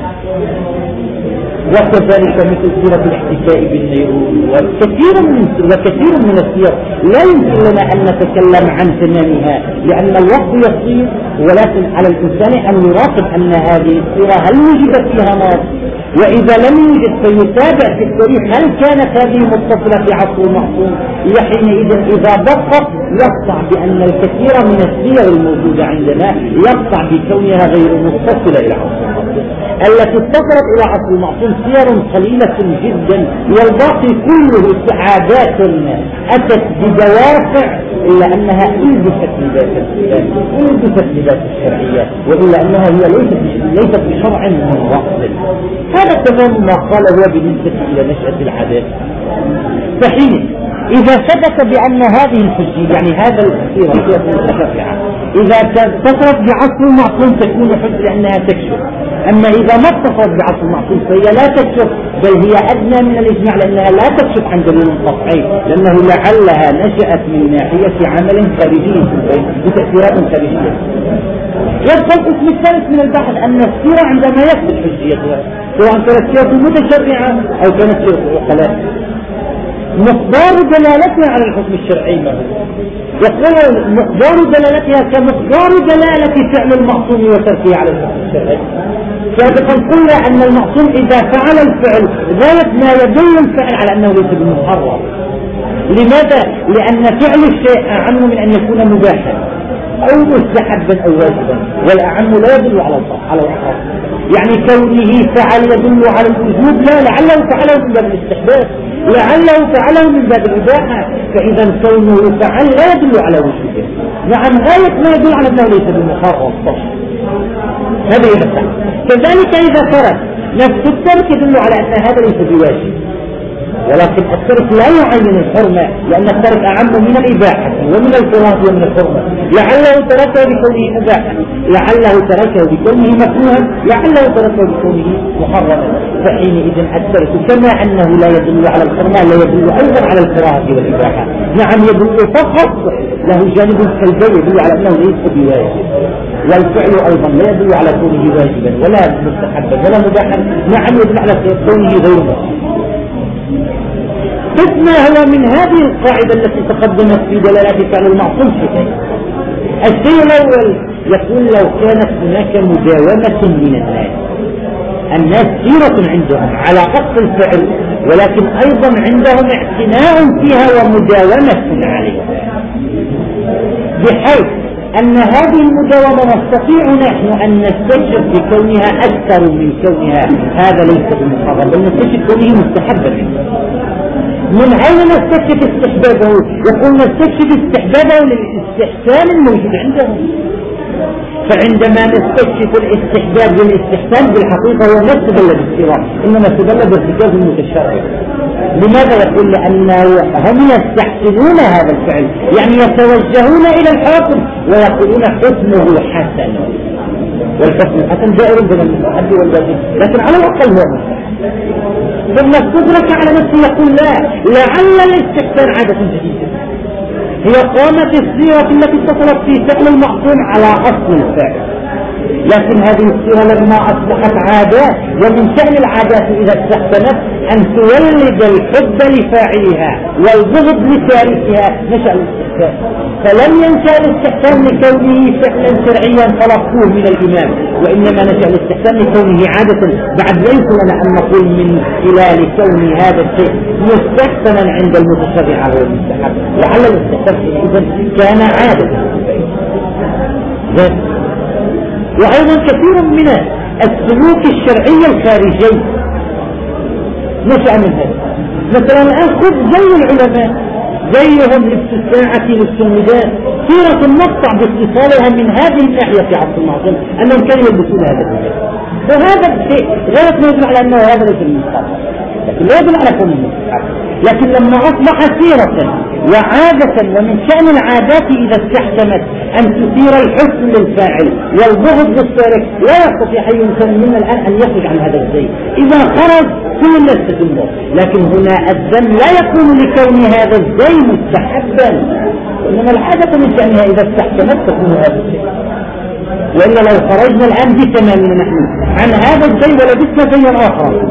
وكذلك مثل سيرة الاحتفاء بالنيرون وكثير من السير لا يمكن لنا أن نتكلم عن تمامها لأن الوقت يصير، ولكن على الإنسان أن يراقب أن هذه السيرة هل وجدت فيها نص، وإذا لم يوجد فيتابع في التاريخ هل كانت هذه متصلة في عصر المعصوم. حينئذ إذا دقق يقطع بأن الكثير من السير الموجودة عندنا يقطع بكونها غير متصلة إلى عصر المعصوم. التي اتصلت إلى عصر المعصوم سير قليلة جدا، والباقي كله عادات أتت بدوافع إلا أنها ألبست لباس الشرعية، وإلا أنها هي ليست بشرع منفصل. هذا تمام ما قاله بالنسبة إلى نشأة العادات. صحيح إذا ثبت بأن هذه الحجية يعني هذا السيرة متشفعة إذا اتصلت بعصر المعصوم تكون حجة لأنها تكشف، أما إذا ما اتصلت بعصر المعصوم فهي لا تكشف، بل هي أدنى من الإجماع لأنها لا تكشف عن دليل قطعي، لأنه لعلها نشأت من ناحية عمل خارجي بتأثيرات خارجية. يبقى القسم الثالث من البحث أن السيرة عندما يثبت حجيتها سواء كانت سيرة متشرعة أو كانت سيرة عقلاء. مقدار دلالتها على الحكم الشرعي ما هو؟ يقول مقدار دلالتها كمقدار دلالة فعل المعصوم وتركه على الحكم الشرعي. سابقا قلنا أن المعصوم إذا فعل الفعل غاية ما يدل الفعل على أنه ليس بالمحرم. لماذا؟ لأن فعل الشيء أعم من أن يكون مباحا أو مستحبا أو واجبا، والأعم لا يدل على الأخر. يعني كونه فعل يدل على الوجوب، لا، لعله فعله من باب الاستحباب، لعله فعله من باب الإباحة، فإذا كونه فعل لا يدل على وجوبه. نعم، غاية ما يدل على أنه ليس بالمحرم. هذا إذا فعل. كذلك إذا ترك، نفس الترك يدل على أن هذا ليس بواجب، ولكن الترك لا يعين الحرمة، لأن الترك أعم من الإباحة ومن الكراهة ومن الحرمة. لعله تركه بكونه مباحا، لعله تركه بكونه مكروها، لعله تركه بكونه محرما. فحينئذ الترك كما أنه لا يدل على الحرمة لا يدل أيضا على الكراهة والإباحة. نعم، يدل فقط له جانب سلبي يدل على أنه ليس بواجب، والفعل أيضا لا يدل على كونه واجبا ولا مستحبا ولا مباحا. نعم، يدل على كونه غير واجب. قسم هو من هذه القاعدة التي تقدمت في دلالات فعل المعصوم شيئين. الشيء الأول يقول لو كانت هناك مداومة من الناس سيرة عندهم على قصد الفعل، ولكن أيضا عندهم اعتناء فيها ومداومة عليها، بحيث أن هذه المداومة نستطيع نحن أن نستشف بكونها أكثر من كونها هذا ليس بالمحرم، بل نستشف كونه مستحبا. من أين نستكشف استحبابه؟ يقول نستكشف استحبابه للاستحسان الموجود عندهم. فعندما نستكشف الاستحباب للاستحسان بالحقيقة هو ما استدل بالسيرة، إنما استدل بارتكاز المتشرع. لماذا؟ يقول لأنه هم يستحسنون هذا الفعل، يعني يتوجهون إلى الحاكم ويقولون حكمه حسن، والحكم الحسن جائر بين المستحب والواجب، لكن على الأقل هو مستحب. ثم استدرك على نفسه يقول لا، لعل الاستحسان عادة جديدة، هي قامت السيرة التي اتصلت في فعل المعصوم على أصل الفعل، لكن هذه السيرة لما أصبحت عادات، ومن شأن العادات إذا استحسنت أن تولد الحب لفاعلها والبغض لتاركها، نشأ الاستحسان. فلم ينشأ الاستحسان لكونه فعلا شرعيا طلبوه من الإمام، وإنما نشأ الاستحسان لكونه عادة. بعد ليس لنا أن نقول من خلال كون هذا الشيء مستحسنا عند المتشرع هو المستحب، لعل الاستحسان إذن كان عادة. وأيضا كثير من السلوك الشرعي الخارجي نشأ من هذا. مثلا الآن خذ زي العلماء، زيهم لبس الساعة لبس النداء، سيرة المقطع باتصالها من هذه الناحية في عصر المعصوم أنهم كانوا يلبسون هذا النداء، وهذا الشيء غير ما يدل على أنه هذا ليس المستحب، لكن لا يدل على كونه المستحب. لكن لما أصبح سيرة وعادة، ومن شأن العادات إذا استحكمت أن تثير الحسن للفاعل والبغض للتارك، لا يستطيع أي إنسان منا الآن أن يخرج عن هذا الزي. إذا خرج كل الناس تذمه، لكن هنا الذم لا يكون لكون هذا الزي مستحبا، وإنما العادة من شأنها إذا استحكمت تكون هذا الشيء. وإلا لو خرجنا الآن بتمامنا نحن عن هذا الزي ولبسنا زيا آخر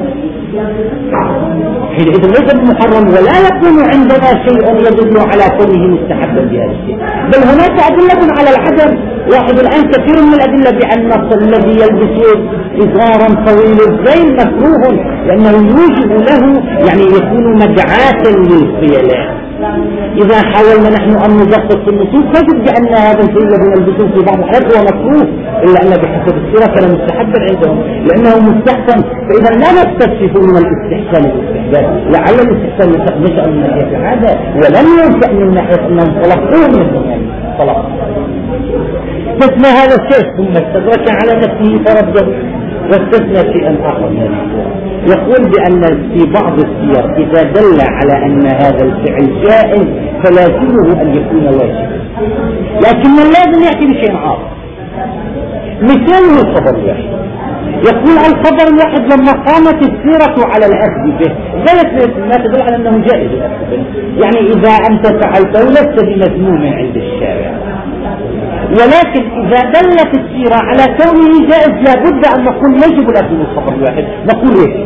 حينئذ ليس بمحرم، ولا يكون عندنا شيء يدل على كونه مستحبا بهذا الشيء. بل هناك أدلة على العدم. واحد الآن كثير من الأدلة بأن الذي يلبس إزارا طويل الزي مكروه، لأنه يوجب له يعني يكون مدعاة للخيلاء. إذا حاولنا نحن أن ندقق في النصوص نجد بأن هذا الشيء الذي نلبسه في بعض الحالات هو مكروه، إلا أن بحسب السيرة كان مستحبا عندهم لأنه مستحسن. فإذا لا نستكشف من الاستحسان الاستحباب، لعل الاستحسان نشأ من ناحية العادة ولم ينشأ من ناحية أنهم طلقوه من الزمان طلق. استثنى هذا الشيء ثم استدرك على نفسه فرده واستثنى شيئا آخر. يقول بأن في بعض السير إذا دل على أن هذا الفعل جائز فلازمه أن يكون واجبا، لكن اللازم يأتي بشيء آخر. مثاله الخبر الواحد. يقول الخبر الواحد لما قامت السيرة على الأخذ به ذلك ما تدل على أنه جائز الأخذ به، يعني إذا أنت فعلته لست بمذموم عند الشارع. ولكن إذا دلت السيرة على كونه جائز لابد أن نقول يجب الأخذ من الخبر الواحد. نقول إيه؟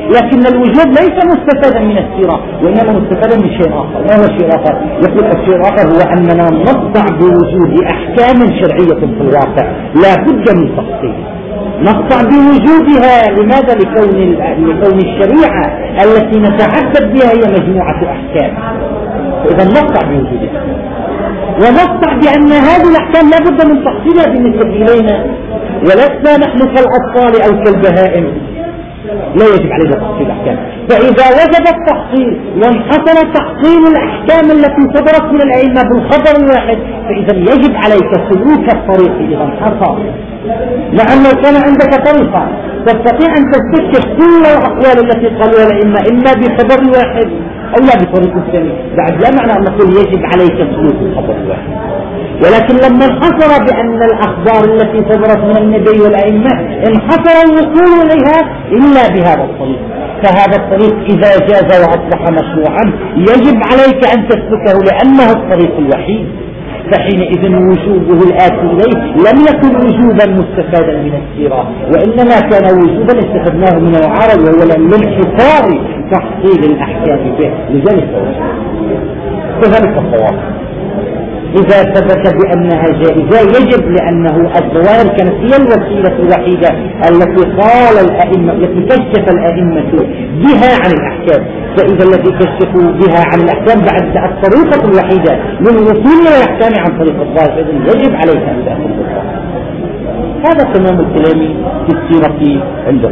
لكن الوجوب ليس مستفادا من السيرة، وإنما مستفادا من شيء آخر. ما هو الشيء الآخر؟ يقول الشيء الآخر هو أننا نقطع بوجود أحكام شرعية في الواقع لا بد من تفصيل، نقطع بوجودها. لماذا؟ لكون الشريعة التي نتعبد بها هي مجموعة أحكام، إذا نقطع بوجودها، ونقطع بأن هذه الأحكام لا بد من تفصيلها بالنسبة إلينا، ولسنا نحن كالأطفال أو كالبهائم لا يجب علينا تفصيل الأحكام. فإذا وجد التحصيل وانحصر تحصيل الأحكام التي صدرت من الأئمة بالخبر الواحد، فإذا يجب عليك سلوك الطريق إذا انحصر. لأنه كان عندك طريقة تستطيع أن تستكشف كل الأقوال التي قالوها الأئمة إما بخبر واحد أو لا بطريق ثاني، بعد لا معنى أن نقول يجب عليك سلوك الخبر الواحد. ولكن لما انحصر بأن الأخبار التي صدرت من النبي والأئمة انحصر الوصول إليها إلا بهذا الطريق، فهذا الطريق إذا جاز وأصبح مشروعا يجب عليك أن تسلكه لأنه الطريق الوحيد، فحينئذ وجوبه الآتي إليه لم يكن وجوبا مستفادا من السيرة، وإنما كان وجوبا استفدناه من العرب، وهو من حصار تحصيل الأحكام به. لذلك كذلك الطواف إذا ثبت بأنها جائزة يجب، لأنه الظواهر كانت هي الوسيلة الوحيدة التي قال الأئمة، التي كشف الأئمة بها عن الأحكام، فإذا الذي كشفوا بها عن الأحكام بعد الطريقة الوحيدة للوصول إلى الأحكام عن طريق الظاهر، إذن يجب عليك أن تأخذ بالظاهر. هذا تمام الكلام في السيرة عندنا.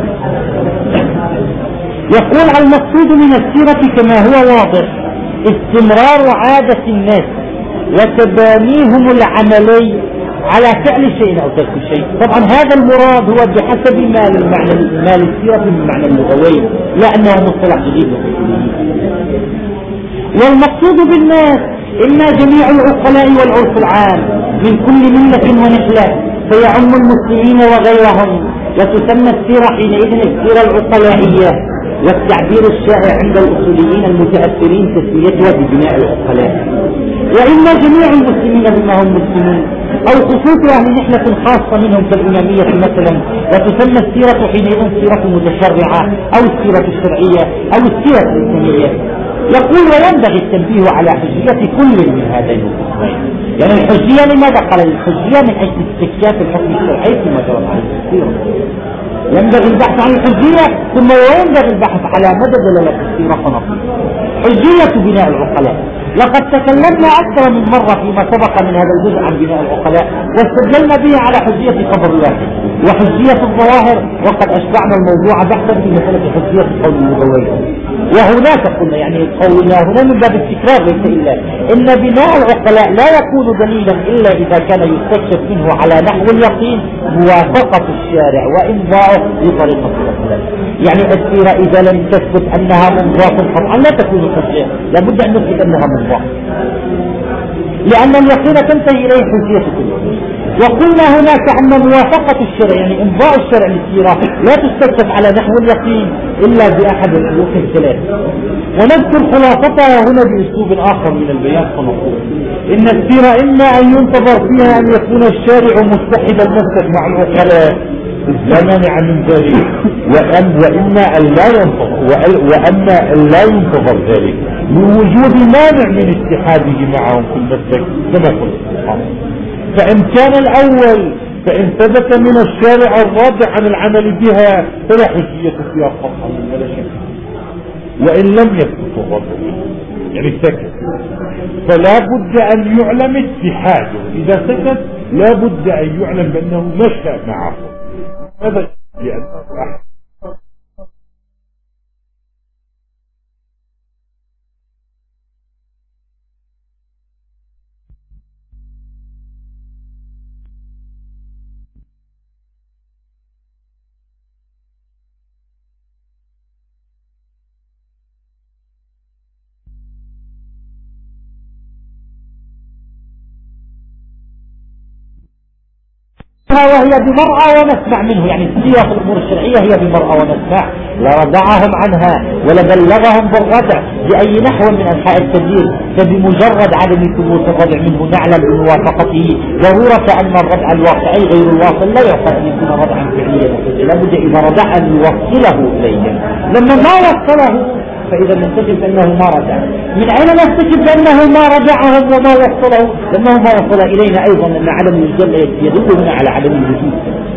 يقول المقصود من السيرة كما هو واضح استمرار عادة الناس وتبانيهم العملي على فعل شيء أو ترك شيء. طبعا هذا المراد هو بحسب ما للسيرة بالمعنى اللغوي، لأنه مصطلح جديد. والمقصود بالناس إما جميع العقلاء والعرف العام من كل ملة ونحلة، فيعم المسلمين وغيرهم، وتسمى السيرة حينئذ السيرة العقلائية، والتعبير الشائع عند الأصوليين المتأثرين تسميتها ببناء العقلاء. وإما جميع المسلمين بما هم مسلمون، أو خصوص أهل نحلة خاصة منهم كالإمامية مثلا، وتسمى السيرة حينئذ السيرة المتشرعة أو السيرة الشرعية أو السيرة الإسلامية. يقول وينبغي التنبيه على حجية كل من هذين القسمين. يعني الحجية لماذا قال الحجية؟ من أجل استكشاف الحكم الشرعي فيما جرت عليه السيرة. ينبغي البحث عن الحجية، ثم ينبغي البحث على مدى دلالة السيرة فنقول حجية بناء العقلاء. لقد تكلمنا أكثر من مرة فيما سبق من هذا الجزء عن بناء العقلاء، واستدلنا به على حجية خبر واحد وحجية الظواهر، وقد أشبعنا الموضوع بحثا في مسألة حجية القول اللغوي. وهناك قلنا يعني قولنا هنا من باب التكرار ليس إلا إن بناء العقلاء لا يكون دليلا إلا إذا كان يستكشف منه على نحو اليقين موافقة الشارع وإمضاءه بطريقة العقلاء. يعني السيرة إذا لم تثبت أنها ممضاة قطعا لا تكون حجية، لابد أن نثبت أنها ممضاة، لأن اليقين تنتهي إليه حجية كله. وقلنا هناك أن موافقة الشرع يعني إمضاء الشرع للسيرة لا تستكشف على نحو اليقين إلا بأحد الشروط الثلاث، ونذكر خلاصتها هنا بأسلوب آخر من البيان فنقول إن السيرة إما أن ينتظر فيها أن يكون الشارع متحد المسلك مع العقلاء لا مانع من ذلك، وإما أن لا ينتظر ذلك لوجود مانع من اتحاده معهم في المسلك كما قلت. فإن كان الأول فإن ثبت من الشارع الرادع عن العمل بها فلا حجية فيها قطعا ولا شك، وإن لم يثبت الرادع يعني سكت فلا بد أن يعلم اتحاده. إذا سكت لا بد أن يعلم بأنه مشى معه. هذا وهي بمرأى ونسمع منه، يعني السيرة في الأمور الشرعية هي بمرأى ونسمع، لردعهم عنها ولبلغهم بالردع بأي نحو من أنحاء التدبير. فبمجرد عدم ثبوت الردع منه نعلم بموافقته ضرورة أن الردع الواقعي غير الواصل لا يعقل أن يكون ردعا فعليا، لابد إذا ردع أن يوصله إليهم. لما ما وصله فإذا نستجب أنه ما رجع. من أين نستجب أنه ما رجعهم وما وصله؟ لأنه ما وصل إلينا أيضا أن عدم الوجود يدل هنا على عدم الوجود.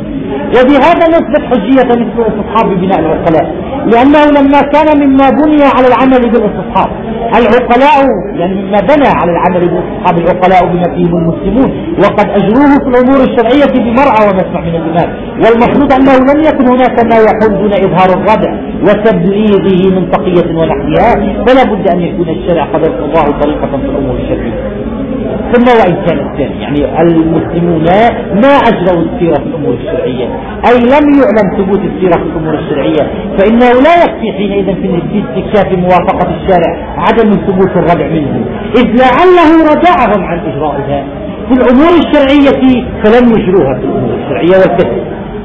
وبهذا نثبت حجية مثل الاستصحاب ببناء العقلاء، لأنه لما كان مما بني على العمل بالاستصحاب العقلاء، يعني مما بنى على العمل بالاستصحاب العقلاء بما فيهم المسلمون، وقد أجروه في الأمور الشرعية بمرعى ومسمع من الإمام، والمفروض أنه لم يكن هناك ما يحول دون إظهار الردع وتبليغه من تقية ونحوها، فلا بد أن يكون الشرع قد ارتضاه طريقة في الأمور الشرعية. ثم وإن كان الثاني يعني المسلمون ما أجروا السيرة في الأمور الشرعية، أي لم يعلم ثبوت السيرة في الأمور الشرعية، فإنه لا يكفي حينئذ في استكشاف موافقة الشارع عدم ثبوت الردع منه، إذ لعله ردعهم عن إجرائها في الأمور الشرعية فلم يجروها في الأمور الشرعية والكذب،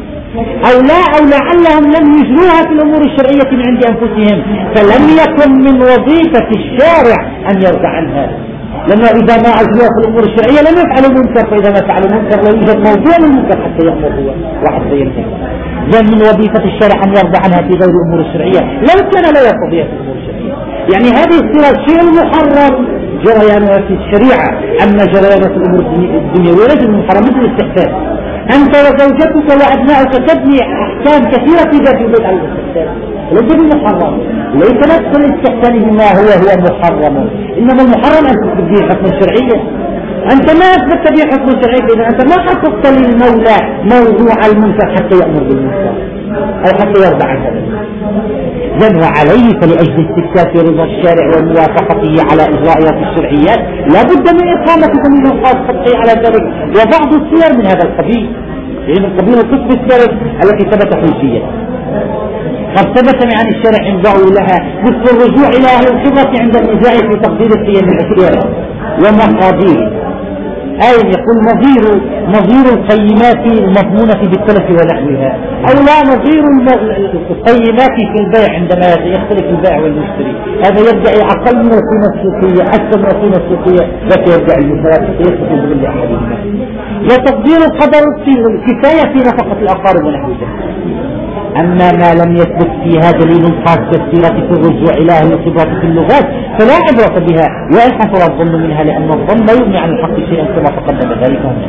أو لعلهم لم يجروها في الأمور الشرعية من عند أنفسهم، فلم يكن من وظيفة الشارع أن يردع عنها، لأنه إذا ما أجروها في الأمور الشرعية لم يفعلوا منكر، فإذا ما فعلوا منكر لا يوجد موضوع للمنكر حتى يأمر هو وحتى ينتهي. لأن من وظيفة الشارع أن يرضى عنها في غير الأمور الشرعية لو كان لا يستطيع في الأمور الشرعية. يعني هذه الصورة الشيء المحرم جريانها في الشريعة، أما جريانها في الأمور الدنيوية ليس المحرم مثل الاستحسان. أنت وزوجتك وأبنائك تبني أحكام كثيرة في ذات البيت على الاستحسان، ليس بالمحرم، ليس نفس الاستحسان مما هو محرم، إنما المحرم أن تثبت به حكم شرعية. أنت ما أثبت به حكم شرعي، إذا أنت ما حققت للمولى موضوع المنكر حتى يأمر بالمنكر أو حتى يرضى عن هذا. إذن وعليه فلأجل استكشاف رضا الشارع وموافقته على إجراءات الشرعيات لا بد من إقامة دليل خاص قطعي على ذلك، وبعض الصور من هذا القبيل، يعني من قبيل القسم الثالث التي ثبت حجية قد ثبت عن الشرع إمضاء لها، مثل الرجوع إلى أهل الخبرة عند النزاع في تقدير القيم الأخيرة ومقادير، أي يقول نظير القيمات المضمونة بالتلف ونحوها، أو لا نظير القيمات في البيع عندما يختلف البائع والمشتري، هذا يبدأ أقل من القيمة السوقية أكثر من القيمة السوقية ويبدأ المساواة يثبت بالله أحدهما، وتقدير قدر الكفاية في نفقة الأقارب ونحوها. أما ما لم يثبت فيها دليل خاص كالسيرة في الرجوع إلى أهل الخبرة في اللغات فلا عبرة بها وإن حصل الظن منها، لأن الظن لا يغني عن الحق شيئا كما تقدم ذلك هنا.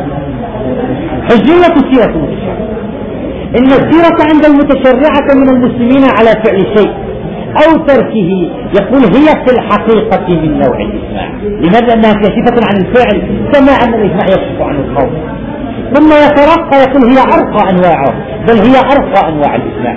حجية السيرة المتشرعة، إن السيرة عند المتشرعة من المسلمين على فعل شيء أو تركه يقول هي في الحقيقة من نوع الإجماع. لماذا؟ أنها كاشفة عن الفعل كما أن الإجماع يكشف عن القول. ثم يترقى يقول هي أرقى أنواعه، بل هي أرقى أنواع الإجماع،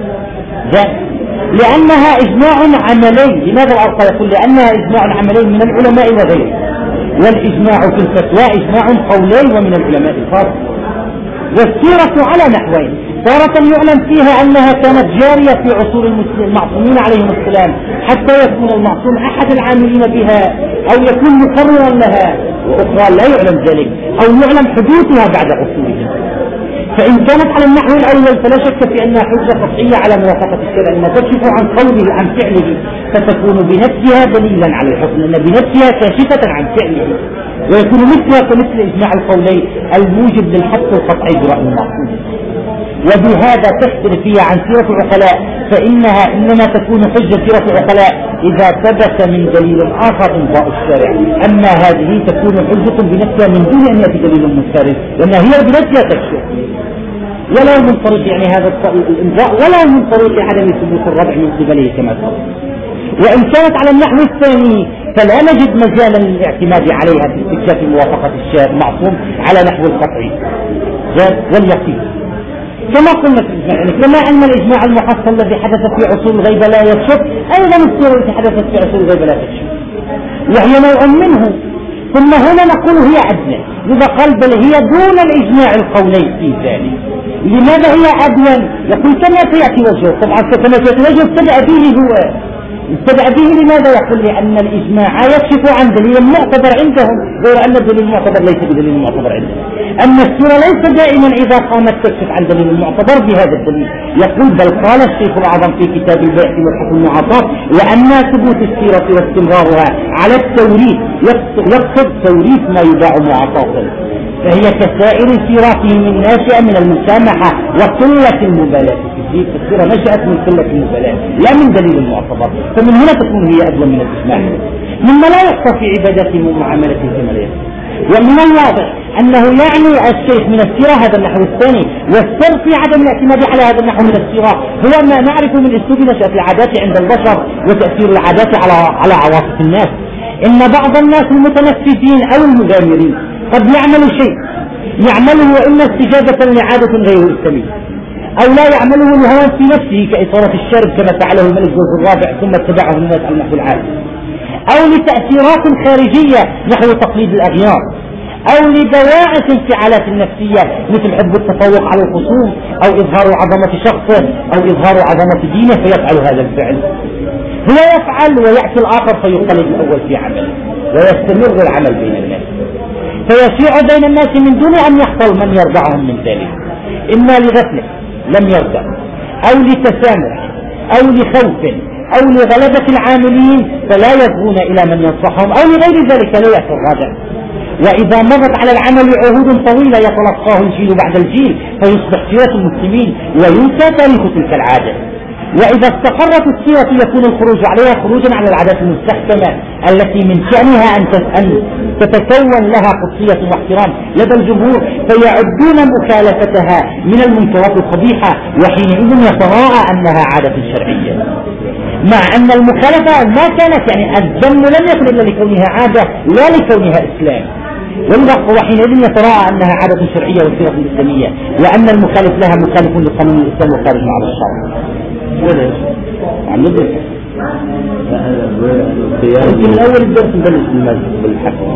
لأنها إجماع عملي. لماذا الأرقى؟ يقول لأنها إجماع عملي من العلماء وغيرهم، والإجماع في الفتوى إجماع قولي ومن العلماء الفاضل. والسيرة على نحوين، تارة يعلم فيها أنها كانت جارية في عصور المعصومين عليهم السلام حتى يكون المعصوم أحد العاملين بها أو يكون مقررا لها، وأخرى لا يعلم ذلك أو يعلم حدوثها بعد عصورهم. فإن كانت على النحو الأول فلا شك في أنها حجة قطعية على موافقة الشرع، أنها تكشف عن قوله عن فعله فتكون بنفسها دليلا على الحكم، لأن بنفسها كاشفة عن فعله، ويكون مثلها كمثل إجماع القولين الموجب للحق القطعي برأي المعصوم. وبهذا تختلف فيها عن سيرة العقلاء، فإنها إنما تكون حجة سيرة العقلاء إذا ثبت من دليل آخر إمضاء الشارع، أما هذه تكون حجة بنفسها من دون أن يأتي دليل منفرد، لأنها هي بنفسها تكشف ولا من طريق يعني هذا الإمضاء ولا من طريق عدم ثبوت الردع من قبله كما قال. وإن كانت على النحو الثاني فلا نجد مجالا للاعتماد عليها في استكشاف موافقة الشارع المعصوم على نحو القطعي واليقين، كما قلنا في الإجماع. يعني كما أن الإجماع المحصل الذي حدث في عصور الغيبة لا يكشف، أيضا الصورة التي حدثت في عصور الغيبة لا تكشف، وهي نوع منه. ثم هنا نقول هي أدنى، إذا قال بل هي دون الإجماع القولي في ذلك. لماذا هي أدنى؟ يقول كما سيأتي وجهه، طبعا كما سيأتي وجهه ابتدأ به هو، ابتدأ به لماذا؟ يقول لأن الإجماع يكشف عن دليل معتبر عندهم، غير أن الدليل المعتبر ليس بدليل معتبر عندهم. أما السيرة ليس دائما إذا قامت تكشف عن دليل المعتبر بهذا الدليل. يقول بل قال الشيخ الأعظم في كتاب البعث والحكم المعاصر وأن ثبوت السيرة واستمرارها على التوريث يقصد توريث ما يباع معاصرا، فهي كسائر سيراتهم الناشئة من المسامحة وقلة المبالاة. السيرة نشأت من قلة المبالاة لا من دليل المعتبر، فمن هنا تكون هي أدلى من الإجماع، مما لا يحصى في عباداتهم ومعاملتهم كما لا يحصى. ومن الواضح أنه يعني الشيخ من السيرة هذا النحو الثاني، والسر في عدم الاعتماد على هذا النحو من السيرة هو ما نعرف من أسلوب نشأة العادات عند البشر وتأثير العادات على عواطف الناس. إن بعض الناس المتنفذين أو المغامرين قد يعمل شيء يعمله وإما استجابة لعادة غير إسلامية، أو لا يعمله لهوى في نفسه كإثارة الشرب كما فعله الملك جورج الرابع ثم اتبعه الناس على النحو العادي، أو لتأثيرات خارجية نحو تقليد الأغيار، أو لدواعث انفعالات نفسية مثل حب التفوق على الخصوم أو إظهار عظمة شخصه أو إظهار عظمة دينه فيفعل هذا الفعل. هو يفعل ويأتي الآخر فيقلد الأول في عمله ويستمر العمل بين الناس، فيشيع بين الناس من دون أن يحصل من يرضعهم من ذلك، إما لغفلة لم يرضع أو لتسامح أو لخوف أو لغلبة العاملين فلا يذهبون إلى من ينصحهم أو لغير ذلك لا يأتي الراجع. وإذا مضت على العمل عهود طويلة يتلقاه الجيل بعد الجيل فيصبح سيرة المسلمين وينسى تاريخ تلك العادة. وإذا استقرت السيرة يكون الخروج عليها خروجا على العادات المستحكمة التي من شأنها أن تتكون لها قدسية واحترام لدى الجمهور فيعدون مخالفتها من المنكرات القبيحة، وحينئذ يتراءى أنها عادة شرعية، مع أن المخالفة ما كانت يعني الذم لم يكن إلا لكونها عادة لا لكونها إسلام، وحينئذ يتراءى أنها عادة شرعية وسيرة إسلامية، وأن المخالف لها مخالف لقانون الإسلام وخارج على الشرع. عم ندرس من أول الدرس نبلش بالحكم.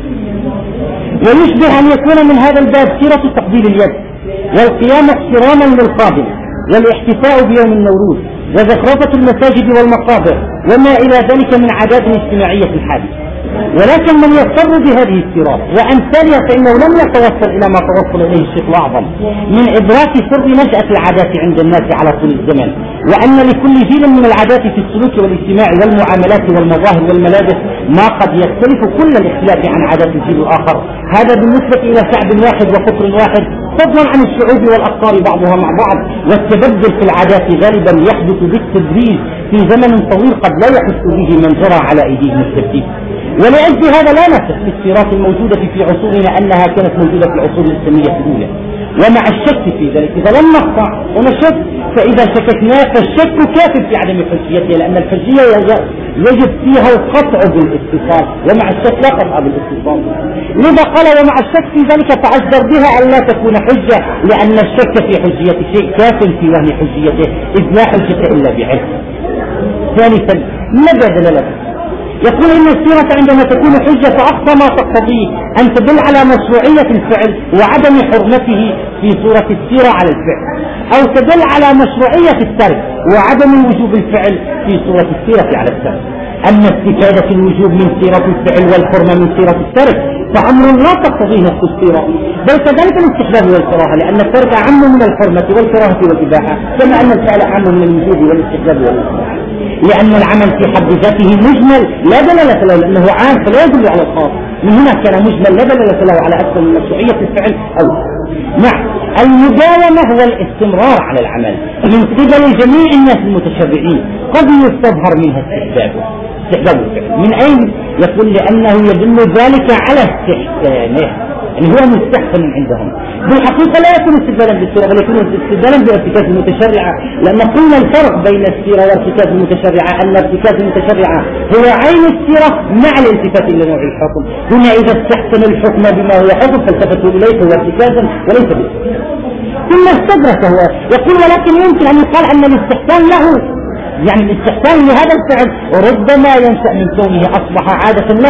ويشبه أن يكون من هذا الباب سيرة تقبيل اليد والقيام احتراما للقابل والاحتفاء بيوم النوروز وزخرفة المساجد والمقابر وما إلى ذلك من عادات اجتماعية الحادثة. ولكن من يضطر بهذه السيرات وأمثالها فإنه لم يتوصل إلى ما توصل إليه الشيخ الأعظم من إدراك سر نشأة العادات عند الناس على طول الزمن، وأن لكل جيل من العادات في السلوك والاجتماع والمعاملات والمظاهر والملابس ما قد يختلف كل الاختلاف عن عادات الجيل الآخر. هذا بالنسبة إلى شعب واحد وفكر واحد، فضلا عن الشعوب والأفكار بعضها مع بعض. والتبدل في العادات غالبا يحدث بالتدريج في زمن طويل قد لا يحس به من جرى على أيديهم التبديل. ولأجل هذا لا نثق في السيرات الموجودة في عصورنا أنها كانت موجودة في العصور الإسلامية الأولى، ومع الشك في ذلك إذا لم نقطع ونشك فإذا شككنا فالشك كافٍ في عدم حجيتها، لأن الحجية يجب فيها القطع بالاتصال ومع الشك لا قطع بالاتصال. لذا قال ومع الشك في ذلك فأجدر بها أن لا تكون حجة، لأن الشك في حجية شيء كافٍ في وهم حجيته إذ لا حجة إلا بعلم. ثالثا ماذا دلالته؟ يقول إن السيرة عندما تكون حجة فأقصى ما تقتضيه أن تدل على مشروعية الفعل وعدم حرمته في صورة السيرة على الفعل، أو تدل على مشروعية الترك وعدم وجوب الفعل في صورة السيرة على الترك. أما استفادة الوجوب من سيرة الفعل والحرمة من سيرة الترك فأمر لا تقتضيه نفس السيرة، بل كذلك الاستحباب والكراهة، لأن الترك أعم من الحرمة والكراهة والإباحة، كما أن الفعل أعم من الوجوب والاستحباب والإباحة، لأن العمل في حد ذاته مجمل لا دلالة له لأنه عام فلا يدل على الخاص. من هنا كان مجمل لا دلالة له على أكثر من مشروعية الفعل أو المداومة هو الاستمرار على العمل من قبل جميع الناس المتشرعين قد يستظهر منها استحباب الفعل. من أين؟ يقول لأنه يدل ذلك على استحسانه، يعني هو مستحسن عندهم. بالحقيقة لا يكون استدلالا بالسيرة بل يكون استدلالا بارتكاز المتشرعة، لأن قلنا الفرق بين السيرة وارتكاز المتشرعة أن ارتكاز المتشرعة هو عين السيرة مع الالتفات إلى نوع الحكم. هنا إذا استحسن الحكم بما هو حكم فالتفتوا إليه فهو ارتكازا وليس بالسيرة. ثم استدرك هو يقول ولكن يمكن أن يقال أن الاستحسان له يعني الاستحسان لهذا الفعل ربما ينشأ من كونه أصبح عادة لهم،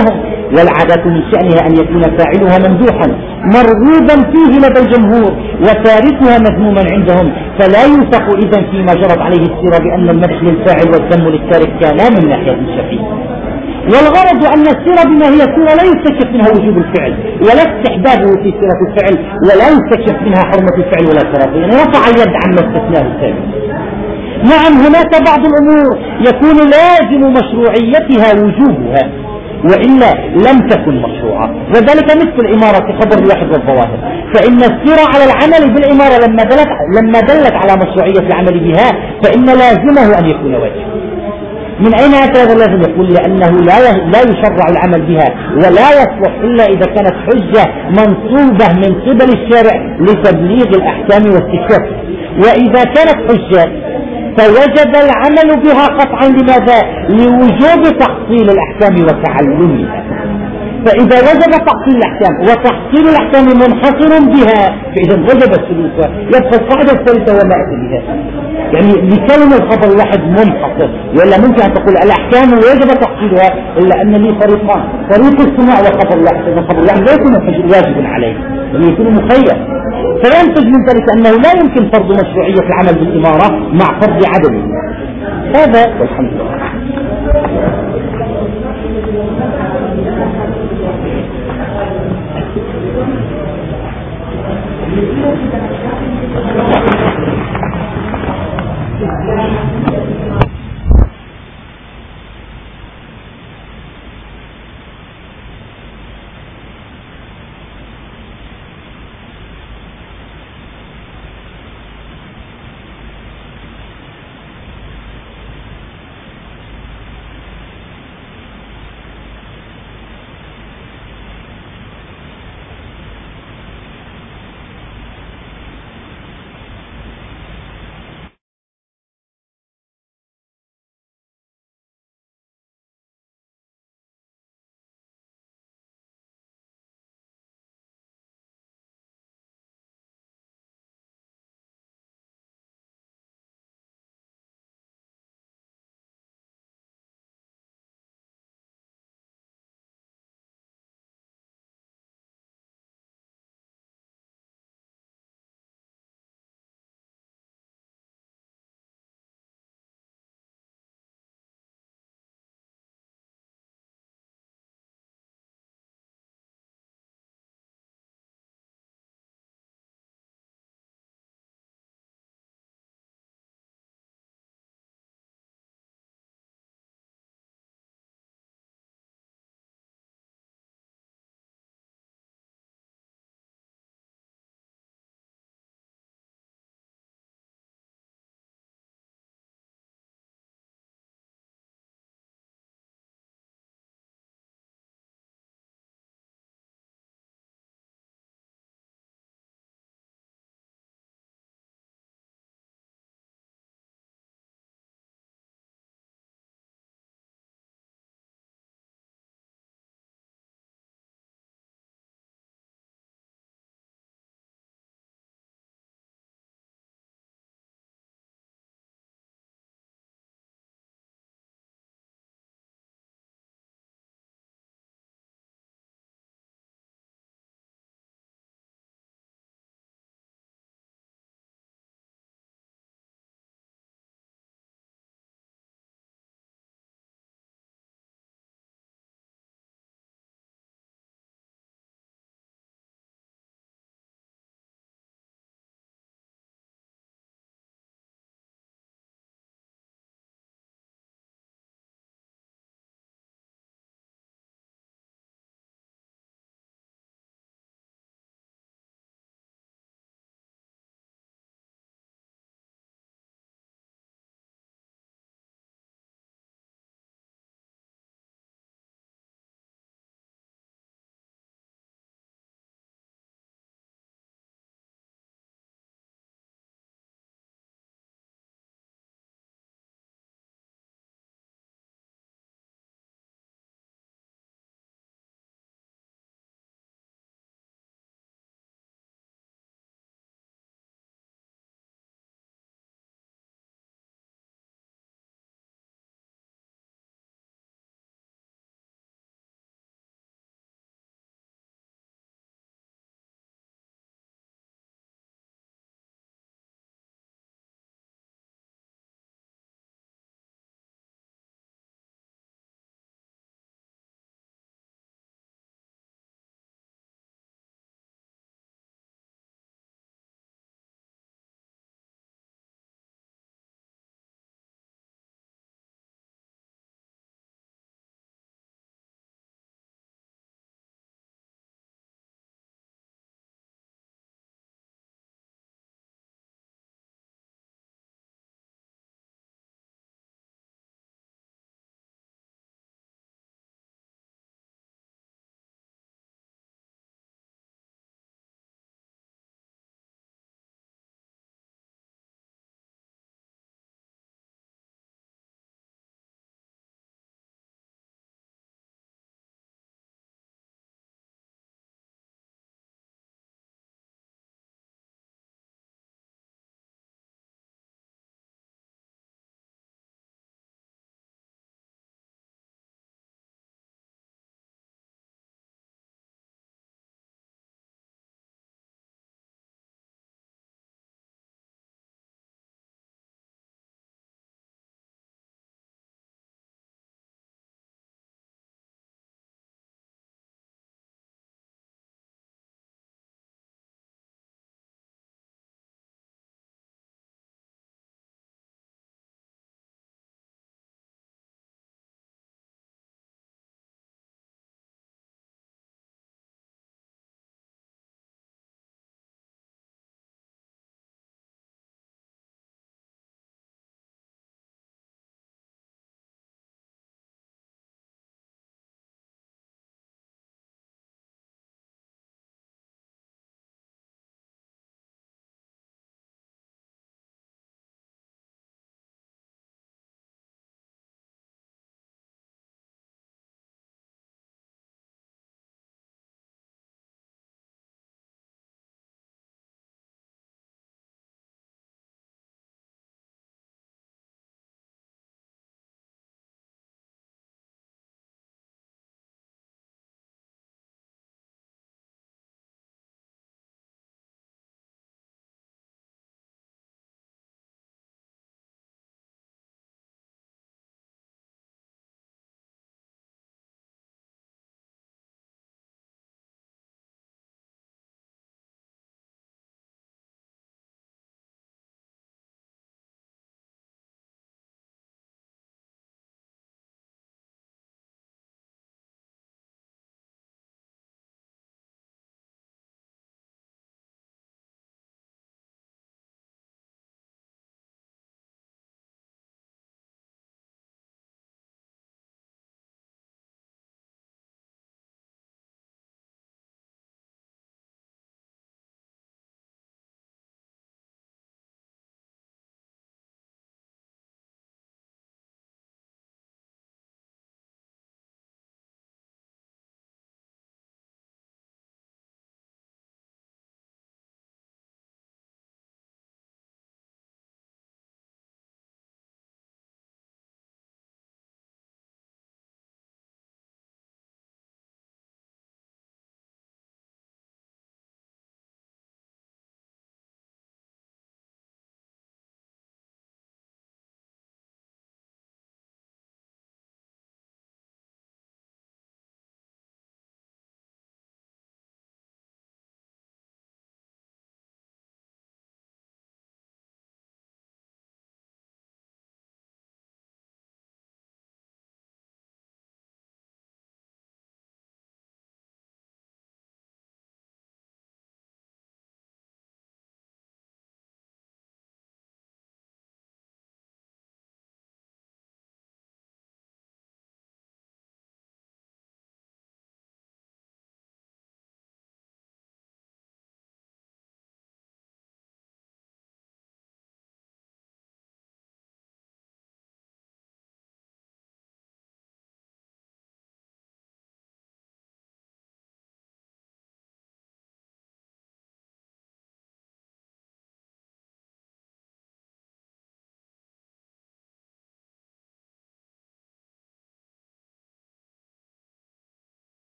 والعادات من شأنها أن يكون فاعلها ممدوحا مرغوبا فيه لدى الجمهور وتاركها مذموما عندهم، فلا يوثق إذن فيما جرت عليه السيرة بأن المدح للفاعل والذم للتارك كانا من ناحية شرعية. والغرض أن السيرة بما هي سيرة لا يستكشف منها وجوب الفعل ولا استحبابه في سيرة الفعل، ولا يستكشف منها حرمة الفعل ولا شرطه، يعني رفع اليد عما استثناه الثاني. نعم هناك بعض الأمور يكون لازم مشروعيتها وجوبها وإلا لم تكن مشروعة، وذلك مثل الإمارة خبر الواحد والظواهر، فإن السيرة على العمل بالإمارة لما دلت على مشروعية العمل بها فإن لازمه أن يكون واجب. من أين أتى هذا اللازم؟ يقول لأنه لا يشرع العمل بها ولا يصلح إلا إذا كانت حجة منصوبة من قبل الشارع لتبليغ الأحكام واستكشافها، وإذا كانت حجة فوجب العمل بها قطعا. لماذا؟ لوجوب تحصيل الأحكام وتعلمها. فإذا وجب تحصيل الأحكام وتحصيل الأحكام منحصر بها فإذا وجب السلوك. يبقى القاعدة الثالثة وما أتى بها، يعني لكلمة الخبر الواحد منحصر، وإلا ممكن أن تقول الأحكام ويجب تحصيلها، إلا أن لي طريقان، طريق السماع وخبر الواحد. الخبر الواحد لا يكون واجب عليه بل يكون مخير، فينتج من ذلك أنه لا يمكن فرض مشروعية العمل بالإمارة مع فرض عدمه. هذا والحمد لله.